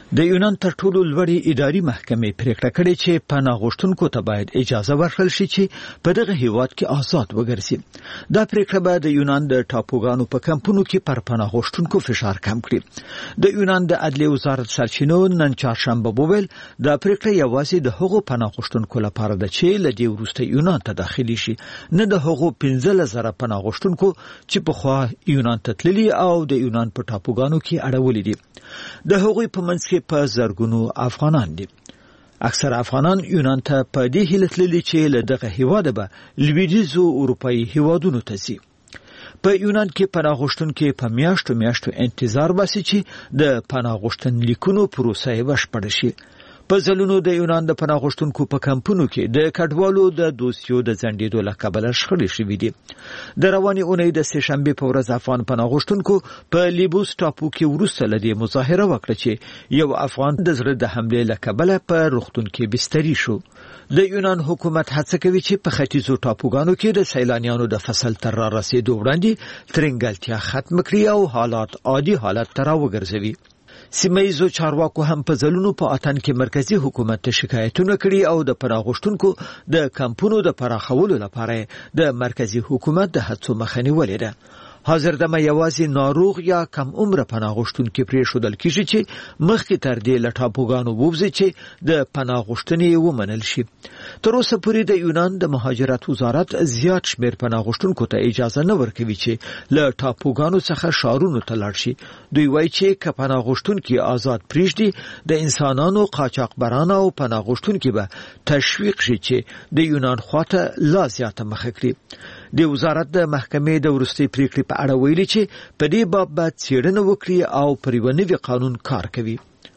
د یونان تر ټولو لوړې اداري محکمې پریکړه کړې چې پناه غوښتونکو ته باید اجازه ورکړل شي چې په دغه هیواد کې آزاد وګرځي. دا پریکړه به د یونان د ټاپوګانو په کمپونو کې پر پناه غوښتونکو فشار کم کړي. د یونان د عدلیې وزارت سرچینو نن چهارشنبه وویل دا پریکړه یوازې د هغو پناه غوښتونکو لپاره ده چې له دې وروسته یونان ته داخلي شي، نه د هغو پنځلس زره پناه غوښتونکو چې پخوا یونان ته تللي او د یونان په ټاپوګانو کې اړولي دي. د هغوی په منځ کې په زرګونو افغانان دي. اکثر افغانان یونان ته په دې هیله تللي چې له دغه هیواده به لویدیځو اروپایي هیوادونو ته ځي. په یونان کې پناه غوښتونکي په میاشتو میاشتو انتظار باسي چې د پناه غوښتنلیکونو پروسه یې بشپړه شي. په ځلونو د یونان د پناه غوښتونکو په کمپونو کې د کډوالو د دوسیو د ځنډېدو له کبله شخړې شوې دي. د روانې اونۍ د سې شنبې په ورځ افغان پناه غوښتونکو په لیبوس ټاپو کې وروسته له دې مظاهره وکړه چې یو افغان د زړه د حملې له کبله په روغتون کې بستري شو. د یونان حکومت هڅه کوي چې په ختیځو ټاپوګانو کې د سیلانیانو د فصل تر را رسیدو وړاندې ترنګلتیا ختم کړي او حالات عادي حالت ته راوګرځوي. سیمایزو چارواکو هم په ځلونو په اتن کې مرکزی حکومت ته شکایتونه کړي او د پناه غوښتونکو د کمپونو د پراخولو لپاره د مرکزی حکومت د هڅو مخه نیولې ده. حاضر دمه یوازې ناروغ یا کم عمره پناه غوښتونکي پرېښودل کیږي چې مخکې تر دې له ټاپوګانو ووځي چې د پناه غوښتنې ومنل شي. تر اوسه پورې د یونان د مهاجرت وزارت زیات شمېر پناه غوښتونکو ته اجازه نه ورکوي چې له ټاپوګانو څخه ښارونو ته لاړ شي. دوی وایي چې که پناه غوښتونکي آزاد پرېږدي د انسانانو قاچاقبرانه او پناه غوښتونکي به تشویق شي چې د یونان خواته لا زیاته مخه کړي. د وزارت د محکمې د وروستۍ پریکړې په اړه ویلي چې په دې باب باید څېړنه وکړي او پر یو نوي قانون کار کوي.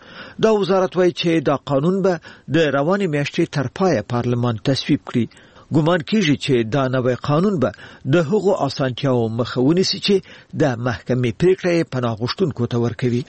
دا وزارت وایي چې دا قانون به د روانې میاشتې تر پایه پارلمان تصویب کړي. ګومان کیږي چې دا نوی قانون به د هغو اسانتیاو مخه ونیسي چې د محکمې پریکړه پناه غوښتونکو ته ورکوي.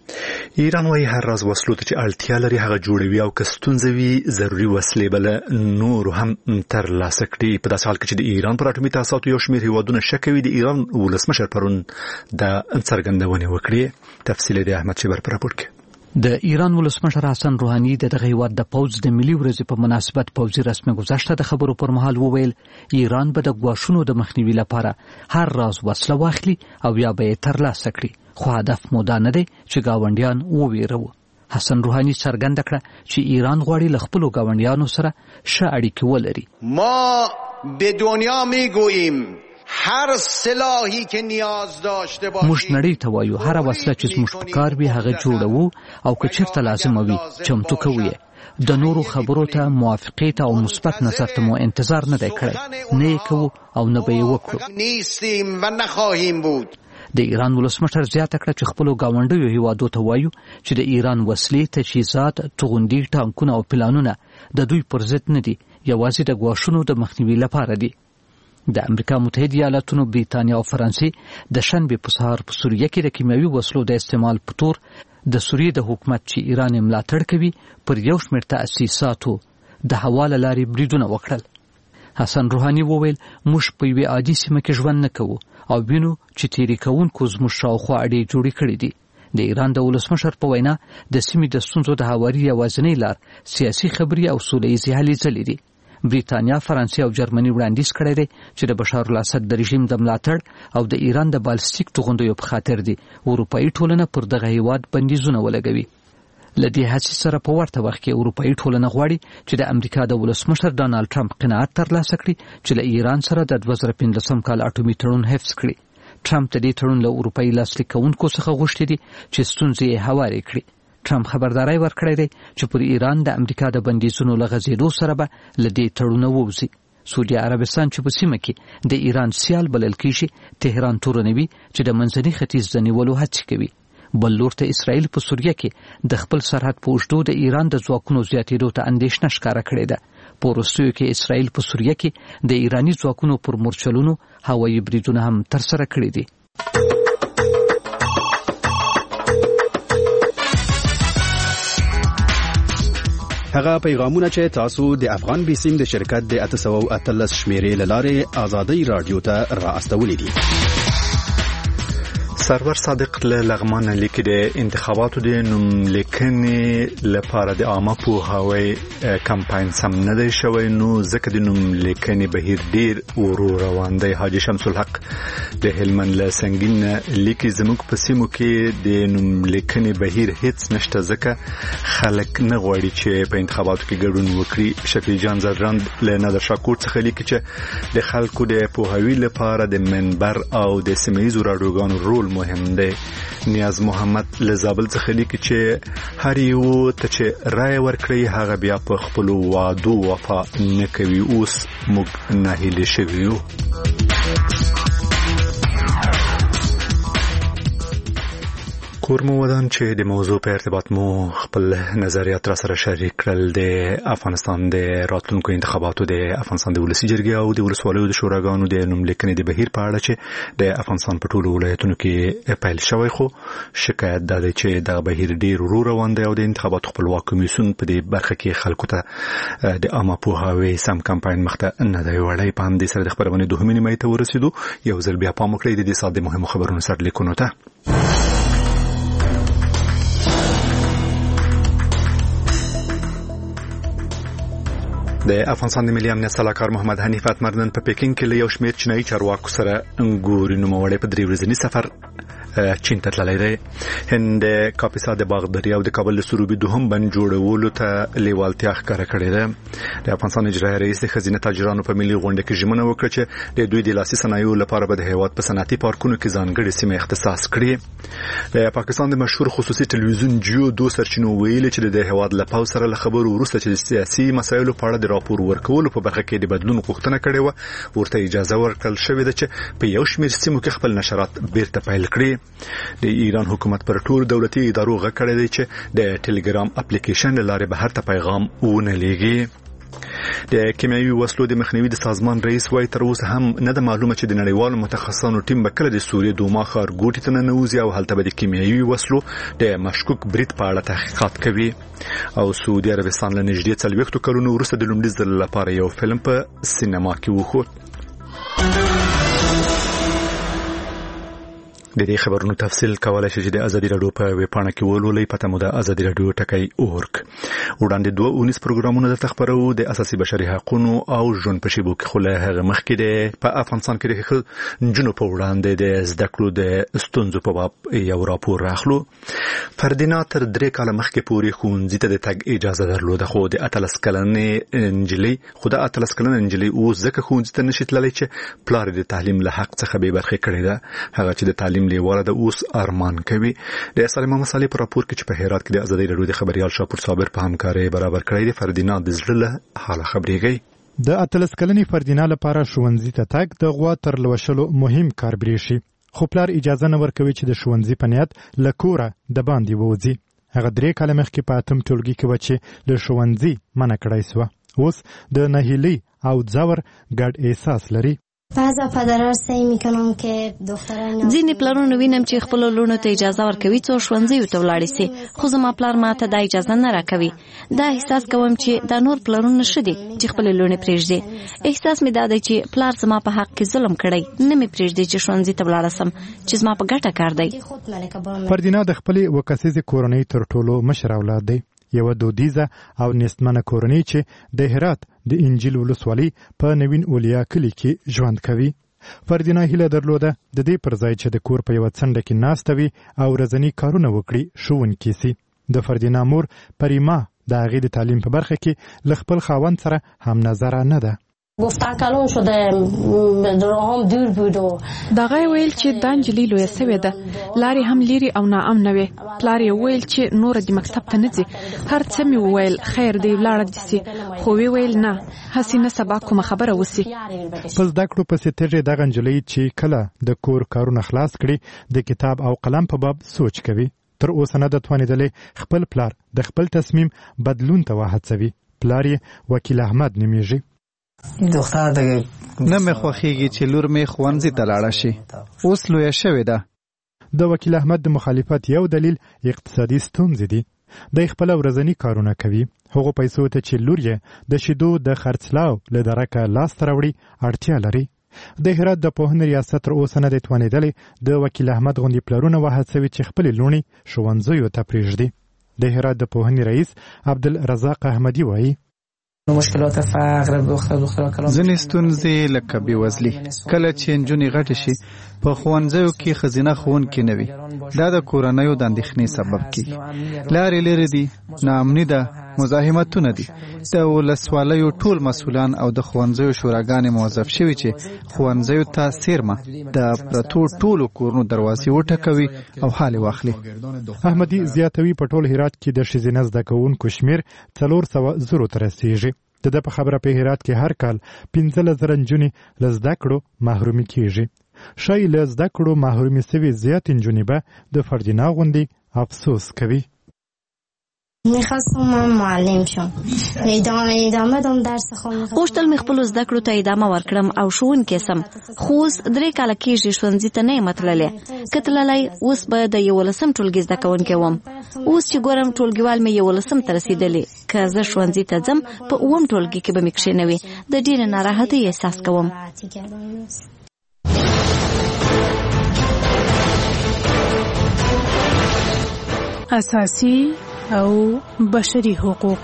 ایران وايي هر راز وسلو ته چې اړتیا لري هغه جوړوي او که ستونزه وي ضروري وسلې بل نور هم تر لاسه کړي. په داسې حال کې چې د ایران پر اټومي تاسیساتو یو شمېر هیوادونه شک کوي. د ایران ولسمشر پرون د څرګندونې وکړې. تفصیل د احمد شیبر پر راپور کې. د ایران ولسمشر حسن روحاني د دغه هیواد د پوز د ملي ورځې په مناسبت پوزي رسمي گذشته د خبرو پر مهال وویل ایران به د ګواښونو د مخنیوي لپاره هر راز وسله واخلي او یا به یې ترلاسه کړي، خو هدف مو دا نه دی چې ګاونډیان وویروي. حسن روحاني څرګنده کړه چې ایران غواړي له خپلو ګاونډیانو سره ښه اړیکې ولري. ما به دنیا میگوییم هر سلاحی که نیاز داشته باشید موږ نړۍ ته وایو هر وسله چې زموږ په کار وي هغه جوړوو او که چېرته لازمه وي چمتو کوو. د نورو خبرو ته موافقې ته او مثبت نظر ته مو انتظار نه دی کړی، نه یې کوو او نه به یې وکړو. نیستیم و نخواهیم بود. د ایران ولسمشر زیاته کړه چې خپلو ګاونډیو هیوادو ته وایو چې د ایران وسلې، تجهیزات، توغندي، ټانکونه او پلانونه د دوی پر ضد نه دي، یوازې د ګواښونو د مخنیوي لپاره دي. د امریکا متحده ایالاتونو، بریتانیا او فرانسې د شنبې په سهار په سوریه کې د کیمیاوي وسلو د استعمال په تور د سوریې د حکومت چې ایران یې ملاتړ کوي پر یو شمېر تأسیساتو د هوا له لارې بریدونه وکړل. حسن روحاني وویل موږ په یوې عادي سیمه کې ژوند نه کوو او وینو چې تیری کوونکو زموږ شاوخوا اډې جوړې کړې دي. د ایران د ولسمشر په وینا د سیمې د ستونزو د هواري یوازینۍ لار سیاسي خبرې او سولهییزې هلې ځلې دي. بریتانیا، فرانسې او جرمني وړاندیز کړی دی چې د بشار الاسد د رژیم د ملاتړ او د ایران د بالستیک توغندیو په خاطر دي اروپایي ټولنه پر دغه هیواد بندیزونه ولګوي. له دې هڅې سره په ورته وخت کې اروپایي ټولنه غواړي چې د امریکا د ولسمشر ډانلډ ټرمپ قناعت ترلاسه کړي چې له ایران سره د دوه زره پنځلسم کال اټومي تړون حفظ کړي. ټرمپ د دې تړون له اروپایي لاسلیک کوونکو څخه غوښتي دي چې ستونزې یې هوارې کړي. ټرمپ خبرداري ورکړې ده چې پر ایران د امریکا د بندیزونو لغځېدو سره به له دې تړونه ووځي. سعودي عربستان چې په سیمه کې د ایران سیال بلل کېږي، تهران تورنوي چې د منځني ختیځ د نیولو هڅې کوي. بل لور ته اسرائیل په سوریه کې د خپل سرحد په اوږدو د ایران د ځواکونو زیاتېدو ته اندېښنه ښکاره کړې ده. په وروستیو کې اسرائیل په سوریه کې د ایراني ځواکونو پر مورچلونو هوایي بریدونه هم ترسره کړي دي. هغه پیغامونه چې تاسو د افغان بیسیم د شرکت د اته سوه او اتلس شمیرې له لارې آزادۍ رادیو ته را استولې دي. سرور صادق له لغمان لیکي د انتخاباتو د نوملیکنې لپاره د عامه پوهاوی کمپاین سم نه دی شوی، نو ځکه د نوملیکنې بهیر ډیر ورو روان دی. حاجی شمس الحق د هلمند له سنگین لیکي زموږ په سیمو کې د نوملیکنې بهیر هیڅ نشته، ځکه خلک نه غواړي چې په انتخاباتو کې ګډون وکړي. شفیع جان زرند له نادر شاکور څخه لیکي چې د خلکو د پوهاوی لپاره د منبر او د سیمه‌ییزو راډیوګانو رول مهم دی. نیاز محمد له زابل څخه لیکي چې هر یو ته چې رای ورکړي هغه بیا په خپلو وعدو وفا نه کوي. اوس موږ ناهیلي شوي یو. کورمو ودان چې د موضوع په ارتباط مو خپل نظریات را سره شریک کړل. د افغانستان د راتلونکو انتخاباتو د افغانستان د ولسی جرګې او د ولسوالیو د شوراګانو د نوملیکنې د بهیر په اړه چې د افغانستان په ټولو ولایتونو کې پیل شوی، خو شکایت دا دی چې د بهیر ډیر ورو روان دی او د انتخاباتو خپلواک کمیسیون په دې برخه کې خلکو ته د عامه پوهاوی سم کمپاین مخته نه دی وړی. په همدې سره د خبرونې دوهمې نیمایي ته ورسېدو. یو ځل بیا پام وکړئ د دې ساعت د مهمو خبرونو سرلیکونو ته. د افغانستان د ملي امنیت سلاکار محمد حنیف اتمرنن په پکین کې له یو شمېر چینایي چارواکو سره انګوري نوموړی په درې ورځني سفر چین ته تللی دی. هند کاپیسا د باغداري او د کابل د سروبي دوهم بند جوړولو ته لیوالتیا ښکاره کړې ده. د افغانستان اجرایي رئیس د ښځینه تاجرانو په ملي غونډه کې ژمنه وکړه چې د دوی د لاسي صنایعو لپاره به د هیواد په صنعتي پارکونو کې ځانګړې سیمې اختصاص کړي. د پاکستان د مشهور خصوصي ټلویزیون جیو دو سرچینو ویلي چې د هیواد له پاو سره له خبرو وروسته چې د سیاسي مسایلو په اړه د راپور ورکولو په برخه کې د بدلون غوښتنه کړې وه، ورته اجازه ورکړل شوې ده چې په یو شمېر سیمو کې خپل نشرات بیرته پیل کړي. د ایران حکومت پر ټول دولتي ادارو غږ کړی دی چې د ټلګرام اپلیکیشن له لارې بهر ته پیغام ونه لیږي. د کیمیاوي وسلو د مخنیوي د سازمان رئیس وايي تر اوسه هم نه ده معلومه چې د نړیوالو متخصصانو ټیم به کله د سوریې دوما ښار ګوټي ته ننوځي او هلته به د کیمیاوي وسلو د مشکوک برید په اړه تحقیقات کوي. او سعودي عربستان له نږدې څلوېښتو کلونو وروسته د لومړي ځل لپاره یو فلم په سینما کې وښود. د دې خبرونو تفصیل کولای شئ چې د ازادي راډیو په ویب پاڼه کې ولولئ. پته مو د ازادي راډیو ټکی اورګ. وړاندې دوه اونیس پروګرامونه درته خبرو د اساسي بشري حقوقو او ژوند په شیبو کې، خو له هغه مخکې د په افغانستان کې د نجونو په وړاندې د زده کړو د ستونزو په باب یو راپور راخلو. فردینا تر درې کاله مخکې پورې ښوونځي ته د تګ اجازه درلوده، خو د اتلس کلنې انجلۍ خو د اتلس کلنې انجلۍ اوس ځکه ښوونځي ته نشي تللی چې پلار د تعلیم له حق څخه بې برخې کړې ده. هغه چې د تعلیم لیواله د اوس ارمان کوي. د سلمہ مسالې پر راپور کې چې په هرات کې د ازادي راډیو د خبريال شاپور صابر په همکارۍ برابر کړی دی، فردینا د زړه له حاله خبرېږي. د اتلس کلنې فردینا لپاره ښوونځي ته تګ د غوا تر لوشلو مهم کار بریښي، خو پلار اجازه نه ورکوي چې د ښوونځي په نیت له کوره د باندې ووځي. هغه درې کاله مخکې په اتم ټولګي کې و چې له ښوونځي منع کړی سوه. اوس د نهیلۍ او ځور ګډ احساس لري. بعضا پدرها سعی میکنم که دختران ځینې پلرونه وینم چې خپل لونو ته اجازه ورکوي څو ښوونځیو ته ولاړ شي، خو زما پلار ماته دا اجازه نه راکوي. دا احساس کوم چې دا نور پلرونه ښه دي چې خپل لونې پرېږدي. احساس مې دا دی چې پلار زما په حق کې ظلم کړی، نه مې پرېږدي چې ښوونځي ته ولاړ سم چې زما په ګټه کار دی. فردینا د خپلې اوه کسیزې کورنۍ تر ټولو مشر اولاد دی، یو دودیزه او نستمنه کورنۍ چې د هرات د انجیل ولسوالۍ په نوین اولیا کلی کې ژوند کوي. فردینا هیله درلوده د دې پر ځای چې د کور په یوه څنډه کې ناسته وي او ورځني کارونه وکړي ښوونکې سي. د فردینا مور پریما د هغې د تعلیم په برخه کې له خپل خاوند سره هم نظره نه ده. گفتن کلان شده راهم دور بود و دغه ویل چې د انجلی لوی سوي ده، لاري هم لري او ناامن وي. پلار یې ویل چې نور د مکتب ته نه ځي. هر څه مې ویل خیر دی ولاړ دي سي، خو وی ویل نه هسې نه سبا کومه خبره وسی. پس د کړو پسې ترې د غنجلې چې کله د کور کارونه خلاص کړي د کتاب او قلم په باب سوچ کوي. تر اوسه نه د توانېدلې خپل پلار د خپل تصمیم بدلون ته وهڅوي. پلار یې وکیل احمد نومیږي. دختر دغه نه مې خوښیږي چې لور مې ښوونځي ته لاړه شي، اوس لویه شوې ده. د وکیل احمد د مخالفت یو دلیل اقتصادي ستونزې دي. د خپل ورځني کارونه کوي، هغه پیسو ته چې لور یې د شیدو د خرڅلاو له درکه لاس ته راوړي اړتیا لري. د هرات د پوهنې ریاست تر اوسه نه دی توانېدلی د وکیل احمد غوندې پلرونه وهڅوي چې خپلې لوڼې ښوونځیو ته پرېږدي. د هرات د پوهنې رئیس عبدالرزاق احمدي وایي مشکلات فقر دختر دخترها کلام ځینې ستونزې لکه بېوزلي کله چې نجونې غټې شي په ښوونځیو کې ښځینه ښوونکي نه وي، دا د کورنیو د اندېښنې سبب کېږي. لارې لرې دي، ناامني ده، مزاحمتونه دي. د ولسوالیو ټول مسؤلان او د ښوونځیو شوراګانې موظف شوي چې ښوونځیو ته څیرمه د پرتو ټولو کورونو دروازې وټکوي او حال واخلي. احمدي زیاتوي په ټول هرات کې د ښځینه زده کوونکو شمېر څلور سوه زرو ته رسیږي. د ده په خبره په هرات کې هر کال پنځلس زره نجونې له زده کړو محرومې کېږي. ښایي له زده کړو محرومې سوي زیاتې نجونې به د فردینا غوندې افسوس کوي. میخواستم من معلم شم ادامه ادامه دم درس خو غوښتل مې خپل زده کړو ته ادامه ورکړم او ښوونکی سم، خو اوس درې کاله کېږي ښوونځي ته نه یم تللی. که تللی اوس به د یولسم ټولګي زده کوونکی وم. اوس چې ګورم ټولګیوال مې یولسم ته رسېدلی، که زه ښوونځي ته ځم په اووم ټولګي کې به مې کښېنوي. د ډېرې ناراحتۍ احساس کوم. اساسي او بشري حقوق.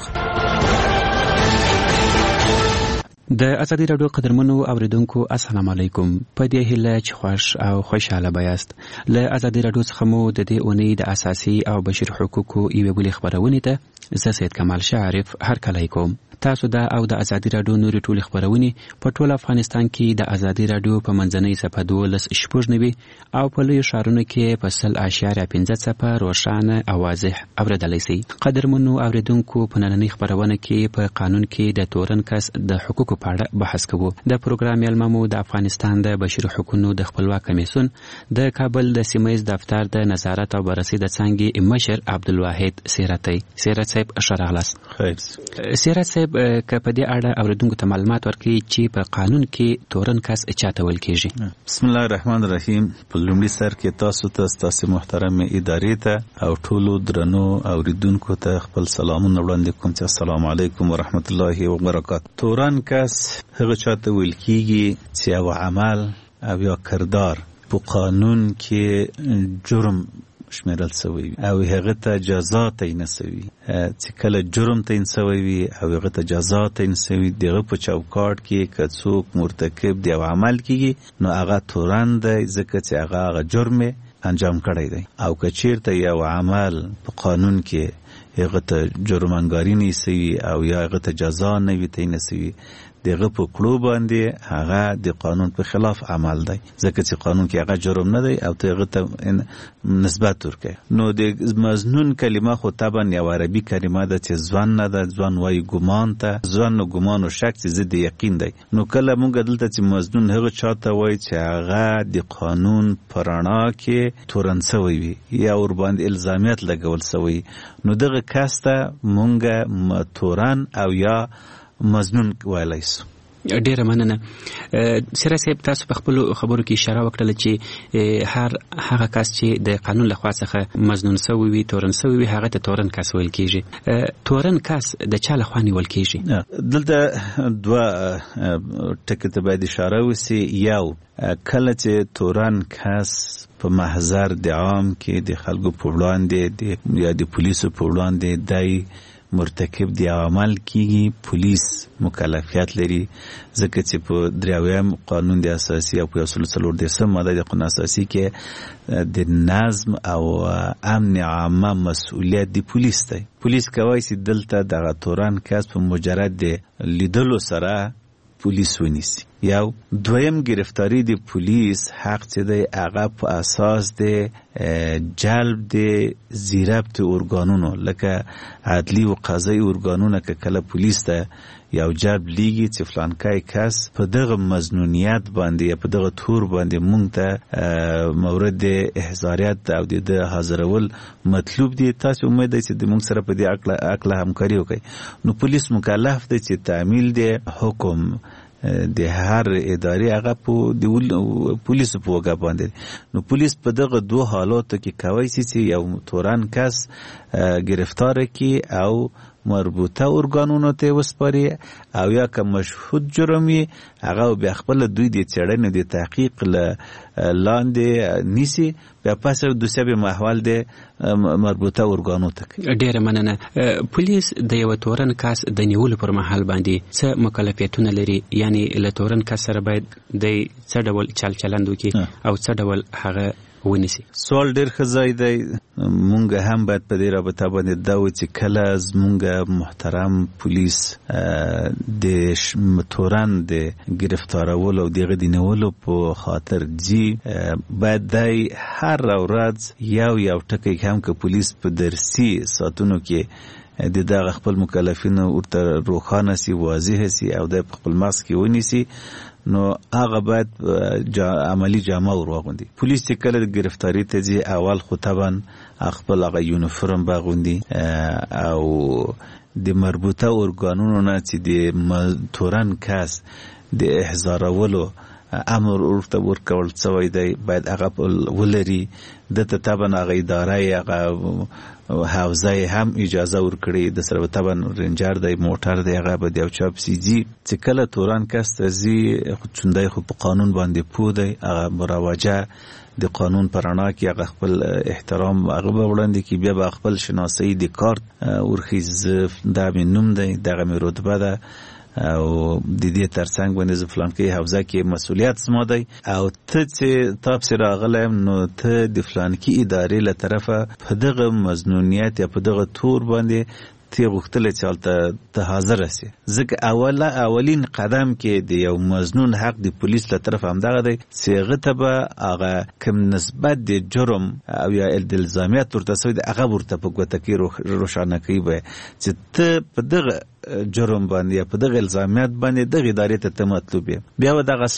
د ازادي راډیو قدرمنو اوریدونکو السلام علیکم. په دې هیله چې خوښ او خوشاله بیاست. له ازادي راډیو څخه مو د دې اونۍ د اساسي او بشري حقوقو یوې بلې خبرونې ته زه سید کمال شاعرف هرکلی کوم. تاسو دا او د ازادي راډیو نورې ټولې خبرونې په ټول افغانستان کې د ازادي راډیو په منځنۍ صفحه دولس شپږ نوي او په لویو ښارونو کې په سل اشاریه پنځه څپه روښانه او واضح اورېدلی سئ. قدرمنو اوریدونکو، په نننۍ خپرونه کې په قانون کې د تورن کس د حقوقو په اړه بحث کوو. د پروګرام میلمه مو د افغانستان د بشري حقوقو د خپلواک کمیسیون د کابل د سیمه ییز دفتر د نظارت او بررسي د څانګې مشر عبدالواحد سیرتي. سیرت صاحب ښه راغلاست. خیر. سیرت صاحب، که په دې اړه اوریدونکو ته معلومات ورکړي چې په قانون کې تورن کس چاته ویل کېږي. بسم الله الرحمن الرحیم. په لومړي سر کې تاسو ته ستاسو محترم ادارې ته او ټولو درنو اوریدونکو ته خپل سلامونه وړاندې کوم چې السلام علیکم ورحمت الله وبرکاته. تورن کس هغه چاته ویل کېږي چې یو عمل او یا کردار په قانون کې جرم شمیرل شوی او هغه ته جزا تعیین شوی. چې کله جرم تعیین شوی وي او هغه ته جزا تعیین شوی، دغه په چوکاټ کې که څوک مرتکب دی او عمل کیږي نو هغه تورن دی، ځکه چې هغه هغه جرم انجام کړی دی. او که چیرته یو عمل په قانون کې هغه ته جرمنګاري نه شوی او یا هغه ته جزا نه وي تعیین شوی، دغه په کړو باندې هغه د قانون په خلاف عمل دی، ځکه چې قانون کې هغه جرم نه دی او ته هغه ته نسبت ورکړي. نو د مظنون کلمه خو طبعا یو عربي کلمه ده چې ځوان نه ده، ځوان وایي ګمان ته، ځوان او ګمان او شک چې ضد یقین دی. نو کله موږ دلته چې مظنون هغه چاته وایي چې هغه د قانون په رڼا کې تورن شوی وي یا ور باندې الزامیت لګول شوی، نو دغه کس ته موږ تورن او یا مظنون ویلی سو. ډیره مننه. سیرت صاحب، تاسو په خپل خبرو کې اشاره وکړه چې هر هغه کس چې د قانون لخوا څخه مظنون شوی وي، تورن شوی وي، هغه ته تورن کس ویل کېږي. تورن کس د چا لخوا نیول کېږي؟ دلته دوه ټکي ته باید اشاره وشي. یو، کله چې تورن کس په محضر د عام کې د خلکو په وړاندې یا د پولیسو په وړاندې دی مرتکب دی عمل کیږي، پولیس مکلفیت لري، ځکه چې په دریاویم قانون د اساسي او په اصول څلور دیرشم ماده د قانون اساسي کې د نظم او امن عامه مسؤلیت دی پولیس دی. پولیس کوي چې دلته دغه تورن کس په مجرد د لیدلو سره پولیس ونیسي. یو دویم، گرفتاری د پولیس حق چې دی هغه په اساس د جلب د زیربط ارګانونو لکه عدلی او قضایي ارګانونه که کله پولیس ته یو جلب لیږي چې فلانکای کس په دغه مظنونیت باندې یا په دغه تور باندې مونږ ته مورد احضاریت او د حاضرول مطلوب دي، تاسو امید دی چې د مونږ سره په دې اړه همکاري وکړي. نو پولیس مکلف دی چې تعمیل د حکم د هر ادارې هغه په د پولیسو په وګه باندې. نو پولیس په دغه دوه حالاتو کې کوي چې یو تورن کس گرفتار کی او مربوطه ارګانونو ته وسپاري او یا که مشهود جرم وي هغه بیا خپل دوی د څېړنې د تحقیق لاندې نیسي بیا پس دوسیه به محول د مربوطه ارګانو ته ډېره مننه. پولیس د یو تورن کس د نیولو پر مهال باندې څه مکلفیتونه لري؟ یعنی له تورن کس سره باید د څه ډول چل چلند وکړي او څه ډول هغه ونیسي؟ سوال ډېر ښه ځای دی. مونږ هم باید په دې رابطه باندې دا وایو چې کله زمونږ محترم پولیس د تورن د ګرفتارولو او دغه د نیولو په خاطر ځي باید دی هر ورځ یو یو ټکی هم که پولیس په درسي ساعتونو کې د دغه خپل مکلفینو ورته روښانه سي واضح سي او د خپل مغز کې ونیسي نو هغه باید جا عملی جامه ورواغوندي. پولیس چې کله گرفتاری ته ځي اول خو طبعا خپل هغه یونیفورم باغوندي او د مربوطه ارګانونو نه چې د تورن کس د احضارولو امر ورته ورکول شوی دی باید هغه ولري دته طبعا هغه اداره هغه حوزه هم اجازه ورکړي د سره طبعا رنجر دی موټر دی هغه به د چاپ سيجي چې کله تورن کس زی چوندای خو په قانون باندې پوه دی هغه مروجه د قانون پرانا کې هغه خپل احترام هغه وړاندې کې بیا به خپل شناسایی د کارت ورخیز د نوم دی دغه مې رتبه ده او د دې ترڅنګ باندې ځفلان کې حوزه کې مسولیت سم دی او ته چې تاسو راغلی نو ته د فلان کې ادارې له طرفه په دغه مزنونیت یا په دغه تور باندې تی غوښتل چې حالت ته حاضر شي ځکه اوله اولین قدم کې د یو مزنون حق د پولیس له طرف هم دغه دی چې هغه ته به هغه کوم نسبت د جرم او یا الزامیت ورته سوی د هغه ورته په ګوته کې روښانه کوي به چې ته په دغه جرم باندې یا په دغه الزامیت باندې دغه ادارې ته مطلوب بیا به دغه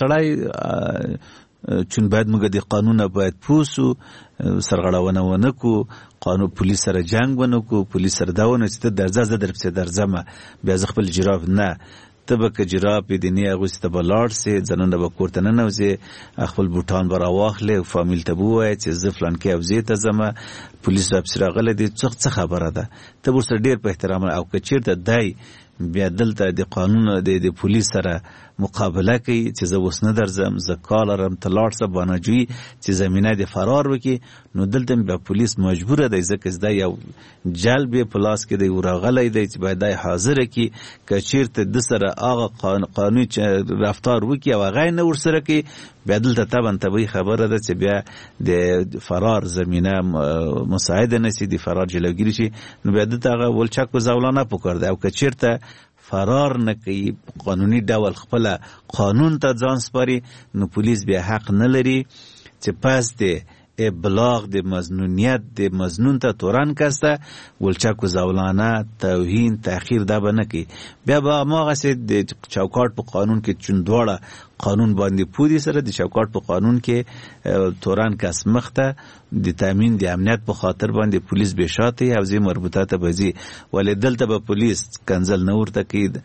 سړی چون باید موږ د قانون باید پوسو سرغړونه ونه کو قانون پولیس سره جنگ ونه کو پولیس سره داونه چې ته درځه زه در پسې درځم بیا ز خپل جراب نه ته به که جراب دې نه اغوسته به لاړ سي ځنونه به کوړته نه نوځي خپل بوټان به راواخلې او فامیل ته بوای چې زه فلان کې او زه ته زما پولیس را پسې راغله دې څه خبره ده ته ورسره ډیر په احترام او که چیرته دای بیا دلته د قانون د پولیس سره مقابله کوي چې زه اوس نه درځم زه کالرم تلاړ سه بانجوي چې زمينه د فرار وکي نو دلته به پولیس مجبور دی ځکه زدا یو جلب پلاس کې دی ورغلې دی چې باید حاضر کی که چیرته د سره هغه قانوني رفتار وکي او هغه نه ورسره کی بیا دلته طبعا طبي خبره ده چې بیا د فرار زمينه مساعده نشي د فرار جلوګیری شي نو بیا دغه ولچک په زولانه پکړ دی او که چیرته فرار نه کوي قانوني ډول خپل قانون ته ځان سپاري نو پولیس بیا حق نه لري چې پس د ابلاغ د مزنونیت د مزنون ته تورن کسته ولچکو زولانه توهین تاخير دا به نه کوي بیا به ماغه سي د چوکاټ په قانون کې چوندواړه قانون باندې پوری سره د چوکاټ په قانون کې تورن کس مخته د تامین د امنیت په خاطر باندې پولیس به شاته او زی مربوطه ته بزي ولې دلته به پولیس کنزل نه ورته کید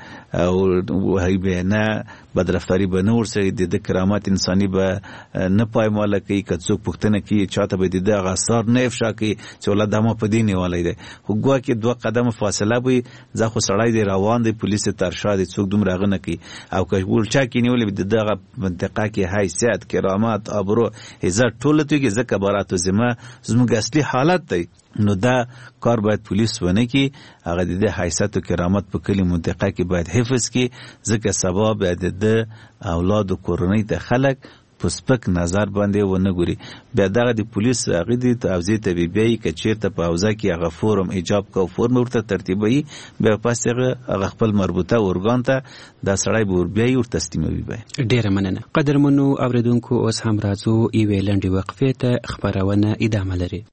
او هی به نه بدرفتاری به نه ورسې د کرامت انساني به نه پایماله کوي که څوک پښتنه کوي چاته به د غصار نه افشا کوي چې ولادت ما په دیني والي دي خو ګوا کې دوه قدم فاصله وي ځکه خو سړی دی روان دی پولیس تر شاده څوک دومره غنه کوي او که ولچا کې نیولې د دغه منطقه کې حیثیت کرامت ابرو عزت ټول ته کې ځکه براتو زما زموږ اصلي حالت دی نو دا کار باید پولیس ونه کی هغه د حیثیت او کرامت په کلی منطقه کې باید حفظ کی ځکه سبب باید د اولاد او کورنۍ ته خلک په سپک نظر باندې ونه ګوري بیا دغه د پولیس هغه د توزیع طبيبي کې چیرته په حوزه کې هغه فورم ایجاب کو فورم ورته ترتیبي بیا پس هغه خپل مربوطه ارګان ته د سړی بور بیا ور تسلیموي به ډیره مننه قدرمنو اوریدونکو اوس هم راځو ای ویلندې وقفه ته خبرونه ادامه لري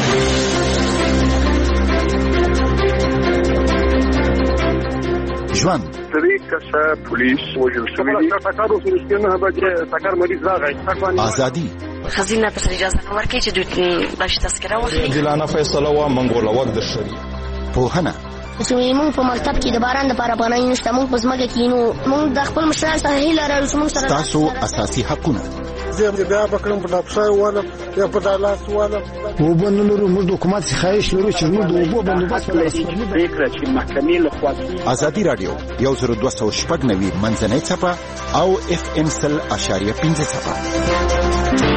ژوند طریق کسا پولیس وجل شوی دی تاکارو سرسکنه به تاکار مریض راغی ازادي خزینه ته اجازه ورکړي چې دوی باش تذکره واخلي جلانه فیصله وا منګولا وخت شری پوهنه چې موږ په مکتب کې د باران لپاره باندې نشته موږ په ځمکه کې نو موږ د خپل مشرانو ته هیله لرو چې موږ سره تاسو اساسي حقونه زه بیا پکړم په ډاپشای واله یا په دالاس واله و بنلرو موږ د حکومت څخه خواهش لرو چې موږ د اوبو بندوبست ولرو پریکړه چې محکمې لخوا ازادي رادیو یو زر دوه سوه شپږ نوي منځنۍ څپه او اف ام سل اشاریه پنځه څپه.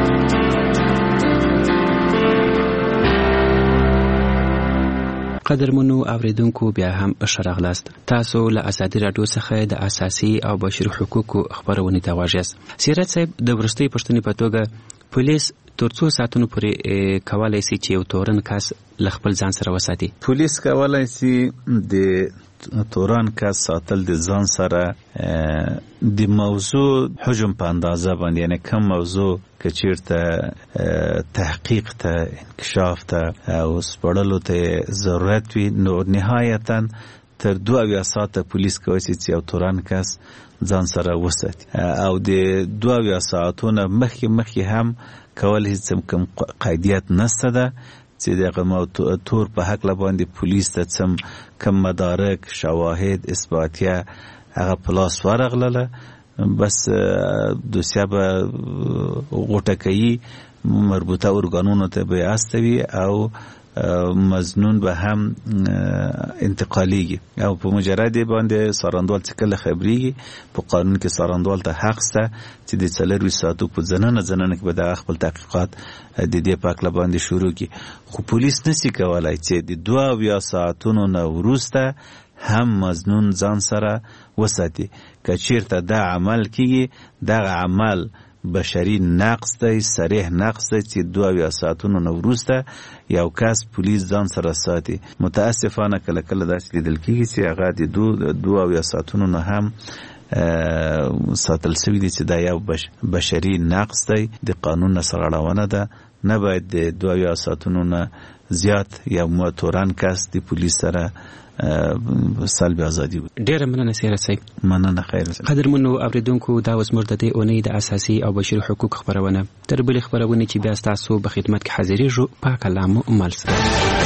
قدرمنو اوریدونکو بیا هم شراغلاست. تاسو له ازادي رادیو څخه د اساسي او بشري حقوقو خبرونه ته واجس. سیرت صاحب د ورستۍ پښتنې په توګه پولیس تر څو ساعتونو پورې کولای شي چې یو تورن کس ل خپل ځان سره وساتي؟ پولیس کولای شي د تورن کس ساتل د ځان سره د موضوع حجم په اندازه باندې، یعنی کوم موضوع که چیرته تحقیق ته انکشاف ته او سپړلو ته ضرورت وي نو نهایتا تر دوه اویا ساعته پولیس کوي چې یو تورن کس ځان سره وساتي او د دوه اویا ساعتونو مخکې مخکې هم کول هیڅ کوم قیدیت نشته ده چې دغه تور په حق باندې پولیس ته سم کم مدارک شواهد اثباتیه هغه پلاس ورغله بس دوسیه به غوټه کوي مربوطه ارګانونو ته به استوي او مزنون به هم انتقالیږي او په مجرد باندې ساراندوال چې کله خبريږي په قانون کې ساراندوال ته حق شته چې د څلور ساعتو په ځننه ځننه کې به د خپل تحقیقات د دې په اړه باندې شروع کړي، خو پولیس نشي کولای چې د دوه اویا ساعتونو نه وروسته هم مزنون ځان سره وساتي. که چیرته دا عمل کیږي دا عمل بشری نقص دی، صریح نقص دی چې دوه اویا ساعتونو نه وروسته یو کس پولیس ځان سره ساتي. متاسفانه کله کله داسې لیدل کیږي چې هغه د دوه اویا ساعتونو نه هم ساتل شوي دي چې دا یو بشری نقص دی، د قانون سره اړونه ده. نه باید د دوه اویا ساعتونو نه زیات یو تورن کس د پولیس سره سلب ازادي وي. ډیره مننه سیره صاحب. مننه خیر. قدرمنو اوریدونکو دا اوس مرده د اونۍ د اساسي او بشري حقوق خبرونه تر بلې خبرونه چې بیا تاسو په خدمت کې حاضرېږو په کلام مل سره.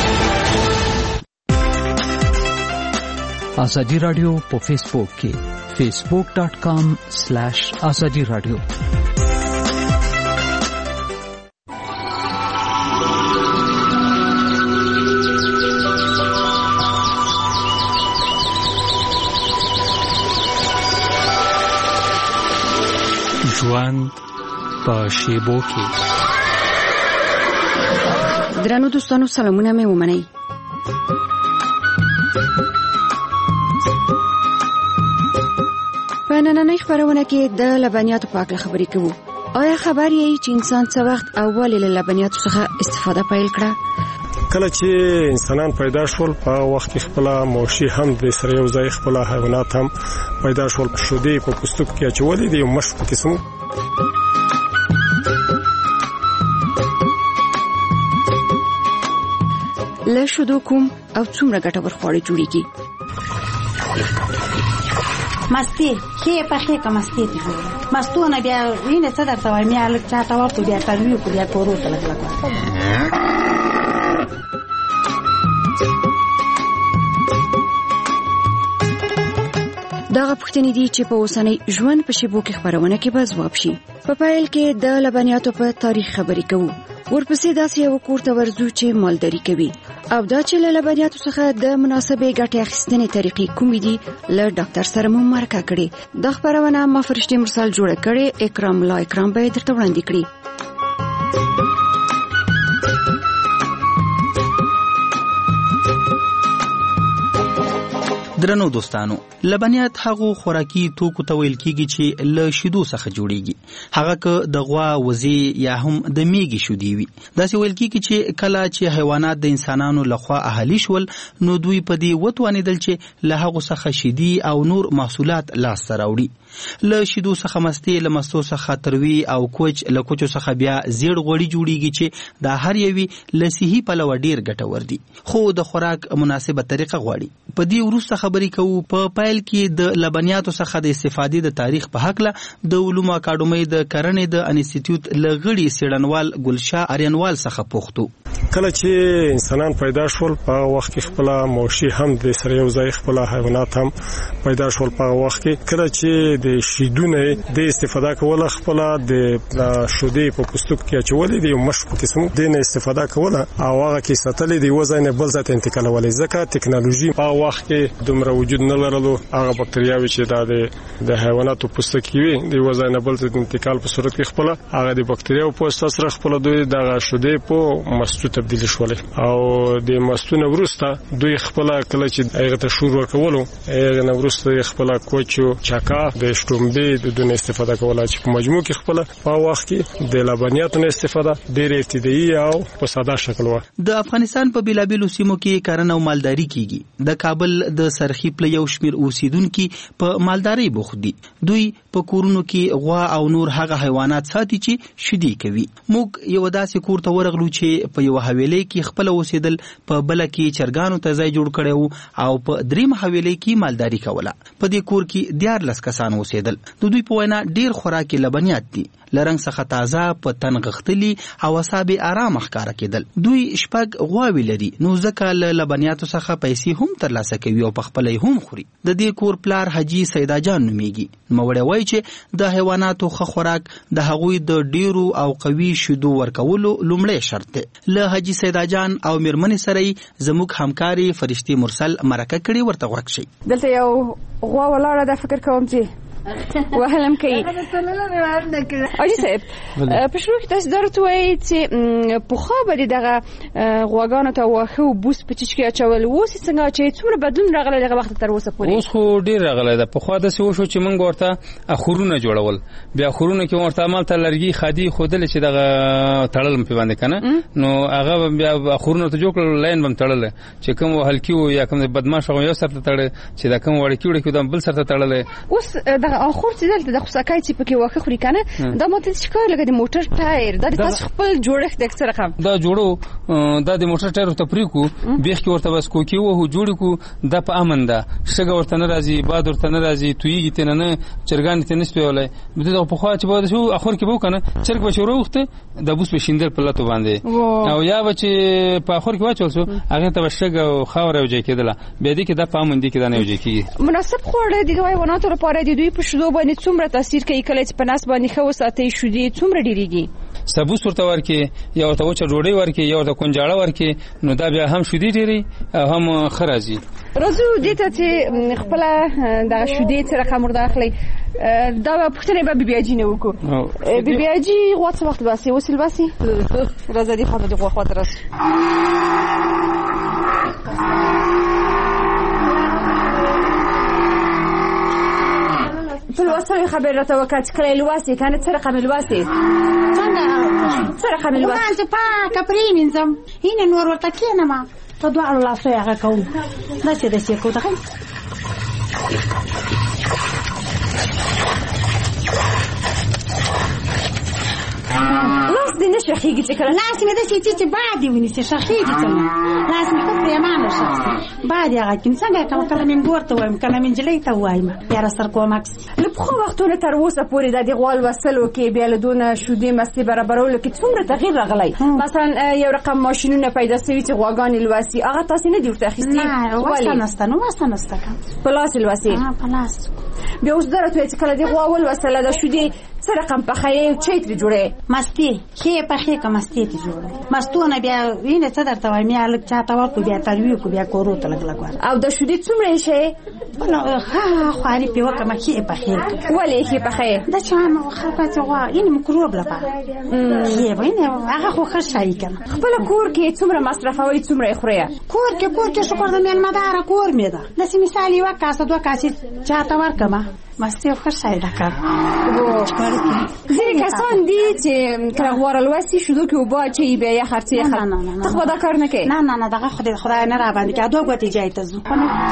ازادي رادیو په فیسبوک کې فیسبوک ډاٹ کام سلیش ازادي رادیو. ژوند په شیبو کې. درنو دوستانو سلامونه مې ومنئ. په نننۍ خبرونه کې د لبنیاتو په اړه خبرې کوو. آیا خبر یې چې انسان څه وخت اول له لبنیاتو څخه استفاده پیل کړه؟ کله چې انسانان پیدا شول په وخت کې خپل موشي هم د سره یو ځای خپل حیوانات هم پیدا شول. شودې په پوستکو کې اچولې دي مشف قسم. له شودو کوم او څومره ګټور خواړه جوړیږي؟ مستی کې په کې کوم مستی ته مستونه بیا وینې څه درته وایم یا لږ چاته ورته بیا ترویو کو بیا کورو ته لګلا. دغه پوښتنې دي چې په اوسنۍ ژوند په شیبو کې خبرونه کې به ځواب شي. په پیل کې د لبنیاتو په تاریخ خبرې کوو. ورپسې داسې یو کور ته ورځو چې مالداري کوي او دا چې له لبنیاتو څخه د مناسبې ګټې اخیستنې طریقې کومې دي له ډاکټر سره مو مرکه کړې. د خبرونه ما فرشتي مرسل جوړه کړې. اکرام لا اکرام به درته وړاندې کړي. درنو دوستانو، لبنیات هغه خوراکي توکو ته ویل کیږي چې له شیدو څخه جوړیږي. هغه که د غوا، وزې یا هم د میږي شودې وي. داسې ویل کیږي چې کله چې حیوانات د انسانانو لخوا اهلي شول نو دوی په دې وتوانیدل چې له هغه څخه شیدې او نور محصولات لاس ته راوړي. له شیدو څخه مستې، له مستو څخه تروي او کوچ، له کوچو څخه بیا زیړ غوړي جوړیږي چې دا هر یوي له صحي پلوه ډیر ګټور دي، خو د خوراک مناسبه طریقه غواړي. په دې وروسته خبرې کوو. په پایل کې د لبنیاتو څخه د استفادې د تاریخ په حق له د علومو اکاډمۍ د کرنې د انسټیټیوټ لغړي سیړنوال ګلشاه اریانوال څخه پوښتو. کله چې انسانان پیدا شول په وخت کې خپل موشي هم د سره یو ځای خپل حیوانات هم پیدا شول په وخت کې کله چې د شیدونه د استفاده کوله خپل د شودې په پوستک کې اچولې د مشکو قسم د نه استفاده کوله او هغه کې ستلې د وزن نه بل ځای انتقالولې ځکه ټکنالوژي په وخت کې دومره وجود نه لرلو. هغه بکټریاوي چې د د حیواناتو پوستک کې وي د وزن نه بل ځای انتقال په صورت کې خپل هغه د بکټریاو په اساس سره خپل دوی د شودې په مستو تبدیل شول او د مستونه ورسته دوی خپل کله چې هغه ته شور ورکولو هغه نو ورسته خپل کوچو چاکا د شټومبې د دونه استفاده کوله چې په مجموع کې خپل په وخت کې د لبنیاتو استفاده ډېر ابتدایي او په ساده شکل و. د افغانستان په بیلابیلو سیمو کې کرنه او مالداري کیږي. د کابل د سرخی پل یو شمیر اوسیدونکو په مالداري بوخت دي. دوی په کورونو کې غوا او نور هغه حیوانات ساتي چې شیدې کوي. موږ یو داسې کور ته ورغلو چې په یو حویلۍ کې خپل اوسیدل، په بل کې چرګانو ته ځای جوړ کړو او په دریم حویلۍ کې مالداري کوله. په دې کور کې دیارلس کسان اوسیدل. د دوی په وینا ډیر خوراکي لبنیات دي، لرنګ څخه تازه، په تن غختلي او اعصاب آرام ښکارا کېدل. دوی شپږ غواوې لري نو ځکه له لبنیاتو څخه پیسې هم ترلاسه کوي او په خپل هم خوري. د دې کور پلار حاجی سیدا جان نومیږي. نوموړی وایي چې د حیواناتو ښه خوراک د هغوی د ډیرو او قوي شیدو ورکولو لومړی شرط دی. له حاجی سیدا جان او میرمنې سره زموږ همکاري فرشتي مرسل مرکه کړي، ورته غوږ شي. دلته یو غوا ولاړه ده، فکر کوم چې وهلم کوي. اجي صاحب په شروع کې تاسو درته وایي چې په خو به دغه غواګانو ته واخه او بوس په چچ کې اچول، اوس څنګه چې څومره بدلون راغلی دغه وخت تر اوسه پورې؟ اوس خو ډیر راغلی ده. په خو د څه وشو چې موږ ورته اخورونه جوړول، بیا اخورونه کې ورته عمل ته لرګي خادي خودل چې دغه تړل په باندې کنه، نو هغه بیا اخورونه ته جوړ کړل، لاین بم تړل چې کوم هلکی و یا کوم بدمعش یو سره تړل چې دا کوم وړ کیوړ کې د بل سره تړل. اوس دغه اخور چې دلته د خصکای چې پکې واخه خوري کنه، دا ماته ښکار لګي د موټر ټایر د تاسو خپل جوړښت د اکثر رقم دا جوړو دا د موټر ټایر ته پریکو بیخ کې ورته بس کوکی وو جوړ کو د په امن ده شګه ورته نه راځي، باد ورته نه راځي، تویږي ته نه چرګان ته نسبه ولای بده په خوا چې بده شو اخر کې وو کنه چرګ بشورو وخت د بوس په شیندل په لاتو باندې او یا بچ په اخر کې واچول شو هغه ته شګه او خاور او ځای کېدله به دې کې د پامن دي کې دا نه وځي کیږي. مناسب خوړه د حیواناتو لپاره د دوی په شودو باندې څومره تاثیر کوي؟ کله چې په ناس باندې خو ساتي شودې څومره ډیریږي؟ سبوس ورته ورکې یا ورته وچه ډوډۍ ورکې یا ورته کونجاړه ورکې، نو دا بیا هم شودې ډیری او هم خرازي. راځو دې ته چې خپل د شودې سره خمر داخلي دا پښتنه به بیاجی نه وکړو. بیاجی غوا څه وخت باسي وسیل باسي راځي دې خاطر دغه خاطر راس په واسطه خبر راته وکړه کله لواسي کنه څه رقم لواسي څنګه څه رقم لواسي ما ته پاکه پریمینځم هینه نور ورته کینه ما ته دوه الله سره هغه کوم دا څه د څه کو ته لاس دې نشه خيږي چې کله لاس مې د چې چې بعد ونی چې شخيږي څنګه لاس مې په پیمانه شخصي بعد هغه کوم څنګه کوم کله مې ګورته وایم کله مې جلې ته وایم یا را سر کومکس له خو وختونه تر اوسه پورې د دې غوال وسلو کې بیا له دونه شودې مستي برابرولو کې څومره تغییر راغلی؟ مثلا یو رقم ماشينونه پیدا شوي چې غواګانې لواسي هغه تاسو نه دی ورته اخیستي؟ نه واسه نه واسه نسته پلاس لواسي ها پلاس بیا اوس درته چې کله دې غوا ول وسله د شودې څه رقم په خیه چې تر جوړه مستی کې په خې کوم مستی ته جوړه مستونه بیا وینې څه درته وایم یا لک چاته ورته بیا تلوي کو بیا کورو ته لګ لګ او د شودې څومره شي؟ نو ها خواري په وکه ما کې په خې ولې کې په خې دا چې ما خرقته غوا یې مکروب لپاره یې وینې هغه خو خرشای کنه خپل کور کې څومره مصرفوي څومره خوري؟ کور کې کور کې شکر د میل مدار کور مې ده د سیمه مثال یو کاسه دوه کاسې چاته ورکما مستی خرشای ده کار ځینې کسان دي چې کله غوا غوړ الواسي شودو کې وبا چې بیا یې خرڅې نه نه نه ته خو دا کار نه کوي نه نه نه دغه خدای خدای نه را باندې کې دوه غوتې جای ته ځو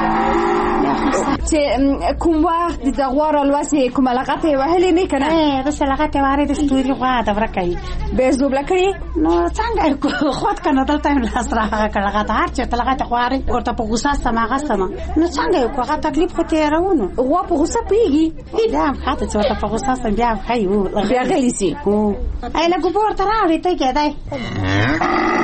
چې کوم وخت د غوړ الواسي کوم لغت وهلې نه کنه اے د لغت واره د ستوري غوا د ورکای به زوبله کړی نو څنګه خود کنه دلته لاس راغه کړه هر چې لغت غواري ورته په غوسه سماغه سم نو څنګه یو کوه تکلیف خو تیرونو غوا په غوسه پیږي دا خاطر چې ورته په غوسه سم بیا خایو بیا غلی سي ای له ګور تر راوي ته کېدای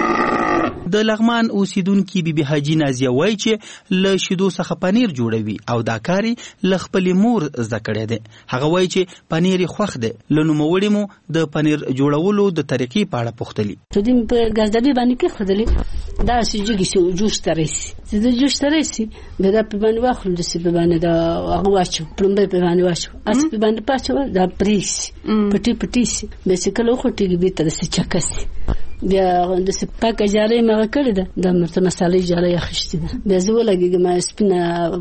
د لغمان اوسیدونکو بیبي حاجی نازیه وایي چې له شیدو څخه پنیر جوړوي او دا کاری له خپل مور زده کړی دی. هغه وایي چې پنیر خوښ دی. له نوموړي مو د پنیر جوړولو د طریقې په اړه پوښتلي. ته دې په ګازدبي باندې کې خدلې دا سجګي شو جوش ترېسي چې د جوش ترېسي به دا په باندې واخلو د سی په باندې دا هغه واچو پرمبه په باندې واچو اس په باندې پاتو دا پریس پټي پټي سي به څه کله خو ټیګ به تر څه چکسي بیا د سپاک جاري مغه کړی ده د مرته مسالې جاري اخشتي ده بیا زه ولګم سپینه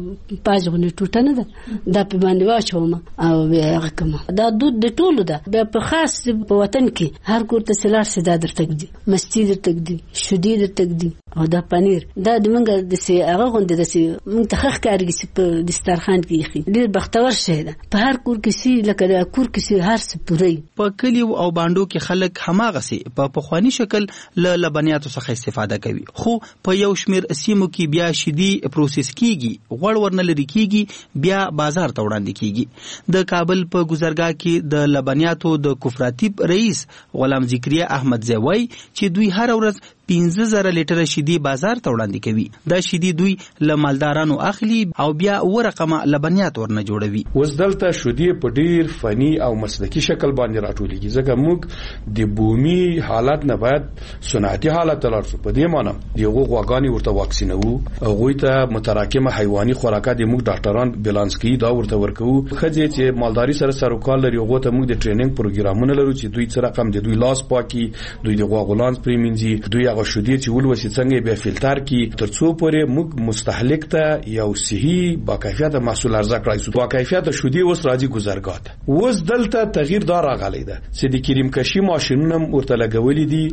پاجونه ټوټه نه ده دا په باندې واچوم او بیا کوم دا دود د ټولو ده بیا په خاص په وطن کې هر کور ته سلار سدا درته دی مستی درته دی شودي درته دی او دا پنیر دا د منګه د سي هغه غوند د سي مونږ ته خخ کارګي په دسترخوان کې خي ډیر بختور شه ده په هر کور کې سي لکه د کور کې سي هر څه پوري په کلی او باندو کې خلک هماغه سي په پخوانی شکل له لبنیاتو څخه استفاده کوي خو په یو شمیر سیمو کې بیا شیدي پروسس کیږي غوړ ورنه لري کیږي بیا بازار ته وړاندې کیږي. د کابل په گذرګاه کې د لبنیاتو د کوپراتیب رئیس غلام ذکریا احمد زوی چې دوی هر ورځ پنځه زره لیټر شیدي بازار ته وړاندې کوي. دا شیدي دوی له مالدارانو اخلي او بیا ورقمه لبنیات ورنه جوړوي. وس دلته شیدي په ډیر فني او مسلکي شکل باندې راټولېږي ځکه موږ د بومي حالت نه باید صنعتي حالت ته لاړ شو. په دې معنی دغه غواګانی ورته واکسینوو هغه ته متراکمه حیواني خوراکات د موږ ډاکټران بیلانس کوي دا ورته ورکوو. خځې چې مالداري سره سروکال لري هغه ته موږ د ټریننګ پروګرامونه لرو چې دوی څه رقم د دوی لاس پاکي دوی د غواګولانس پریمینځي دوی هغه شودي چې ولوسي څنګه به فلټر کی ترڅو پورې موږ مستهلک ته یو صحي با کیفیت محصول ارزه کړای شو. با کیفیت شودي اوس راځي گذرګات اوس دلته تغییر دار راغلی ده چې د کریم کشي ماشینونه ورته لګولې دي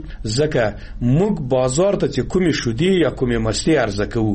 ځکه موږ بازار ته چې کومې شودي یا کومې مستي ارزه کوو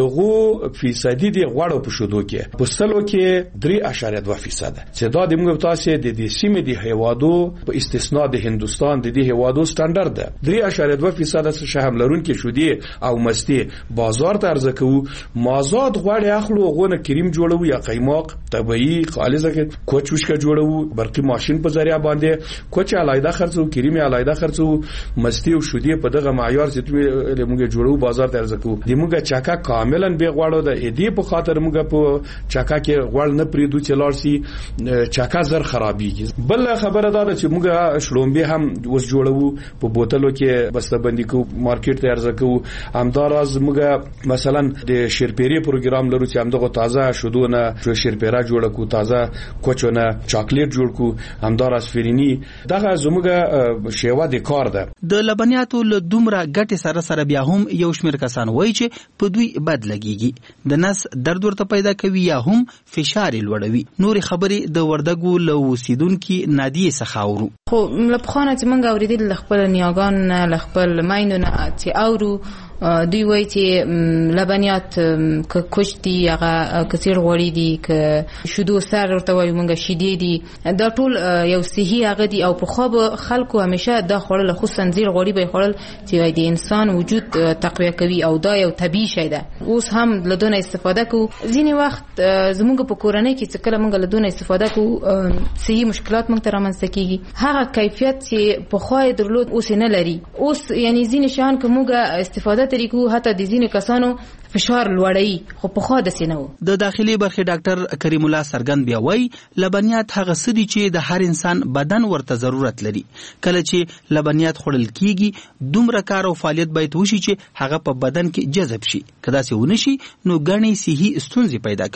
دغه فیصدي دی غوړو په شودو کې په سلو کې درې اشاریه دوه فیصد چې دا د موږ تاسو د دې سیمې د هیوادو په استثناء د هندستان د دې هیوادو سټانډرډ ده درې اشاریه دوه فیصد څخه هم لرون کې شودي او مستی بازار ته ارزه کوو مازاد غوړي اخلو غونه کریم جوړو یا قیماق طبيعي خالصه کې کوچوشکا جوړو برقي ماشين په ذریعہ باندې کوچ علایده خرڅو کریم علایده خرڅو مستی او شودي په دغه معیار چې موږ جوړو بازار ته ارزه کوو د موږ چاکا کاملا به غوړو د دې په خاطر موږ په چاکا کې غوړ نه پریدو چې لارسي چاکا زر خرابيږي. بل خبره ده چې موږ شړومبه هم اوس جوړو په بوتلو کې بسته‌بندي کو مارکیټ ته ارزه کوو همداراز موږ مثلا د شیرپیری پروګرام لرو چې همدغه تازه شودونه شیرپیرا جوړ کو تازه کوچونه چاکلیټ جوړ کو همداراز فرینی دغه زموږه شیوا د کار ده. د لبنیاتو له دومره ګټې سره سره بیا هم یو شمیر کسان وایي چې په دوی بد لګيږي د نس درد ورته پیدا کوي یا هم فشار لوړوي. نور خبرې د وردګو له اوسیدونکو نادیه څخه اورو. خو لپخانه چې موږ اوریدل خپل نیاګان خپل ماينونه چې اورو دوی وایي چې لبنیات که کوچ دي هغه کثیر غوړي دي که شودو سر ورته وایي موږ شیدې دي دا ټول یو صحي هغه دي او په خوب خلکو همیشه دا خوړل خصوصا زیر غوړي به خوړل چې د انسان وجود تقویه کوي او دا یو طبيعي شی ده. اوس هم لدونه استفاده کو ځینی وخت زموږ په کورنۍ کې چې کله موږ لدونه استفاده کو صحي مشکلات موږ تر منځ کیږي هغه کیفیت چې په خوای درلود اوس نه لري. اوس یعنی ځینی شان که موږ استفاده طریقو حتی د ځینې کسانو فشار لوړی خو په خو د سینو. د داخلي برخې ډاکټر کریم الله سرګند بیا وایي لبنیات هغه سدي چې د هر انسان بدن ورته ضرورت لري. کله چې لبنیات خوړل کیږي دومره کار او فعالیت باید وشي چې هغه په بدن کې جذب شي. کدا سه ونشي نو ګڼې صحي ستونزې پیدا کوي.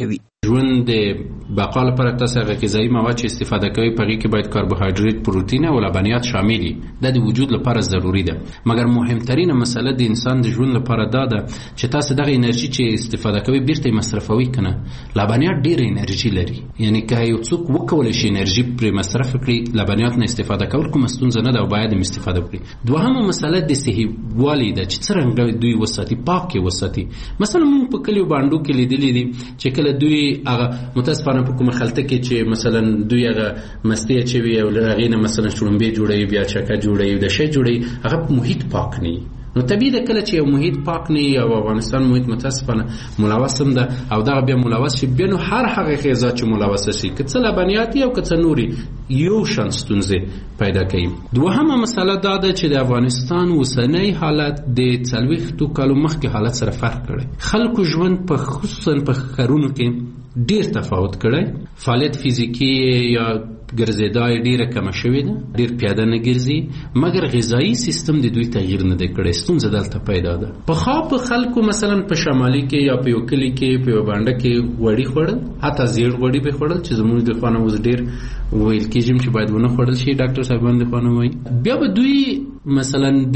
ژوند د بقا لپاره تاسو هغه غذایي مواد چې استفاده کوي په هغې کې باید کاربوهایدریت، پروتین او لبنیات شامل وي. دا د وجود لپاره ضروري ده. مګر مهمترینه مسله د انسان د ژوند لپاره دا ده چې تاسو دغه انرژي چې استفاده کوي بیرته مصرفوي کنه. لبنیات ډېره انرژي لري، یعنی که یو څوک وکولی شي انرژي پرې مصرف کړي، لبنیات نه استفاده کول کومه ستونزه نه ده او باید هم استفاده وکړي. دوهمه مسله د صحي والي ده چې څرنګه دوی وساتي، پاک یې وساتي. مثلا موږ په کلیو باندو کې لیدلي دي چې کله دوی هغه متاسفانه په کومه خلطه کې چې مثلا دوی هغه مستي اچوي او هغې نه مثلا شړومبې جوړوي، بیا چکه جوړوي، د شی جوړوي، هغه محیط پاک نه وي. نو طبیعي ده کله چې یو محیط پاک نه وي او افغانستان محیط متاسفانه ملوث هم ده او دغه بیا ملوث شي، بیا نو هر هغه غذا چې ملوثه شي که څه لبنیاتي او که څه نوري یو شان ستونزې پیدا کوي. دوهمه مسله دا ده چې د افغانستان اوسنی حالت د څلوېښتو کالو مخکې حالت سره فرق کړی. خلکو ژوند په خصوصا په ښارونو کې ډیر تفاوت کړی. فعالیت فیزیکی یا ګرځېدا یې ډیره کمه شوې ده، ډیر پیاده نه ګرځي، مګر غذایي سیستم د دوی تغییر نه دی کړی. ستونزه دلته پیدا ده. پخوا په خلکو مثلا په شمالي کې یا په یو کلي کې په یو بانډه کې غوړي خوړل، حتی زیړ غوړي به خوړل چې زموږ د خوا نه اوس ډیر ویل کېږي چې باید ونه خوړل شي، ډاکټر صاحبان د خوا نه وایي. بیا به دوی مثلا د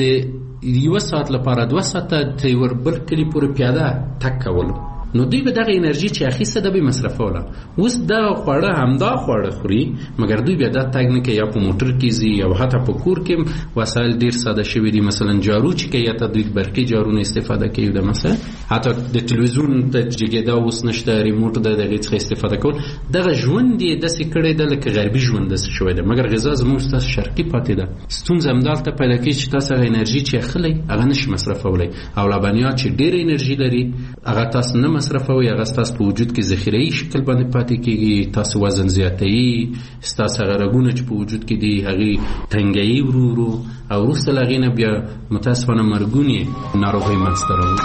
یو ساعت لپاره دوه ساعته تر یو بل کلي پورې پیاده تګ کولو، نو دوی به دغه انرژي چې اخیسته ده به مصرفوله. اوس دا خواړه همدا خواړه خوري، مګر دوی بیا دا تګ نه کوي، یا په موټر کې ځي یا حتی په کور کې وسایل ډیر ساده شوي دي. مثلا جارو چې کوي، یا ته دوی برقي جارو نه استفاده کوي، د مثلا حتی د تلویزیون ته جګېدا اوس نشته، ریموټ د دغې څخه استفاده کول. دغه ژوند یې داسې کړی ده لکه غربي ژوند داسې شوی ده، مګر غذا زموږ ستاسو شرقي پاتې ده. ستونزه همدالته پیدا کېږي چې تاسو هغه انرژي چې اخلئ هغه نشي مصرفولی، او لبنیات چې ډېره انرژي لري هغه تاسو نه مصرفوي، هغه ستاسو په وجود کې ذخیره‌ایي شکل باندې پاتې کېږي، تاسو وزن زیاتوي، ستاسو هغه رګونه چې په وجود کې دي هغې تنګوي ورو ورو، او وروسته له هغې نه بیا متاسفانه مرګونې ناروغۍ منځته راوړي.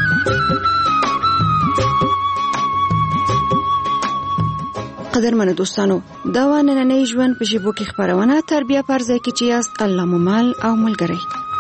قدرمنو دوستانو، دا و نننۍ ژوند په ژبو کې خپرونه. تر بیا پر ځای کې چې یاست، الله مو مل او ملګری.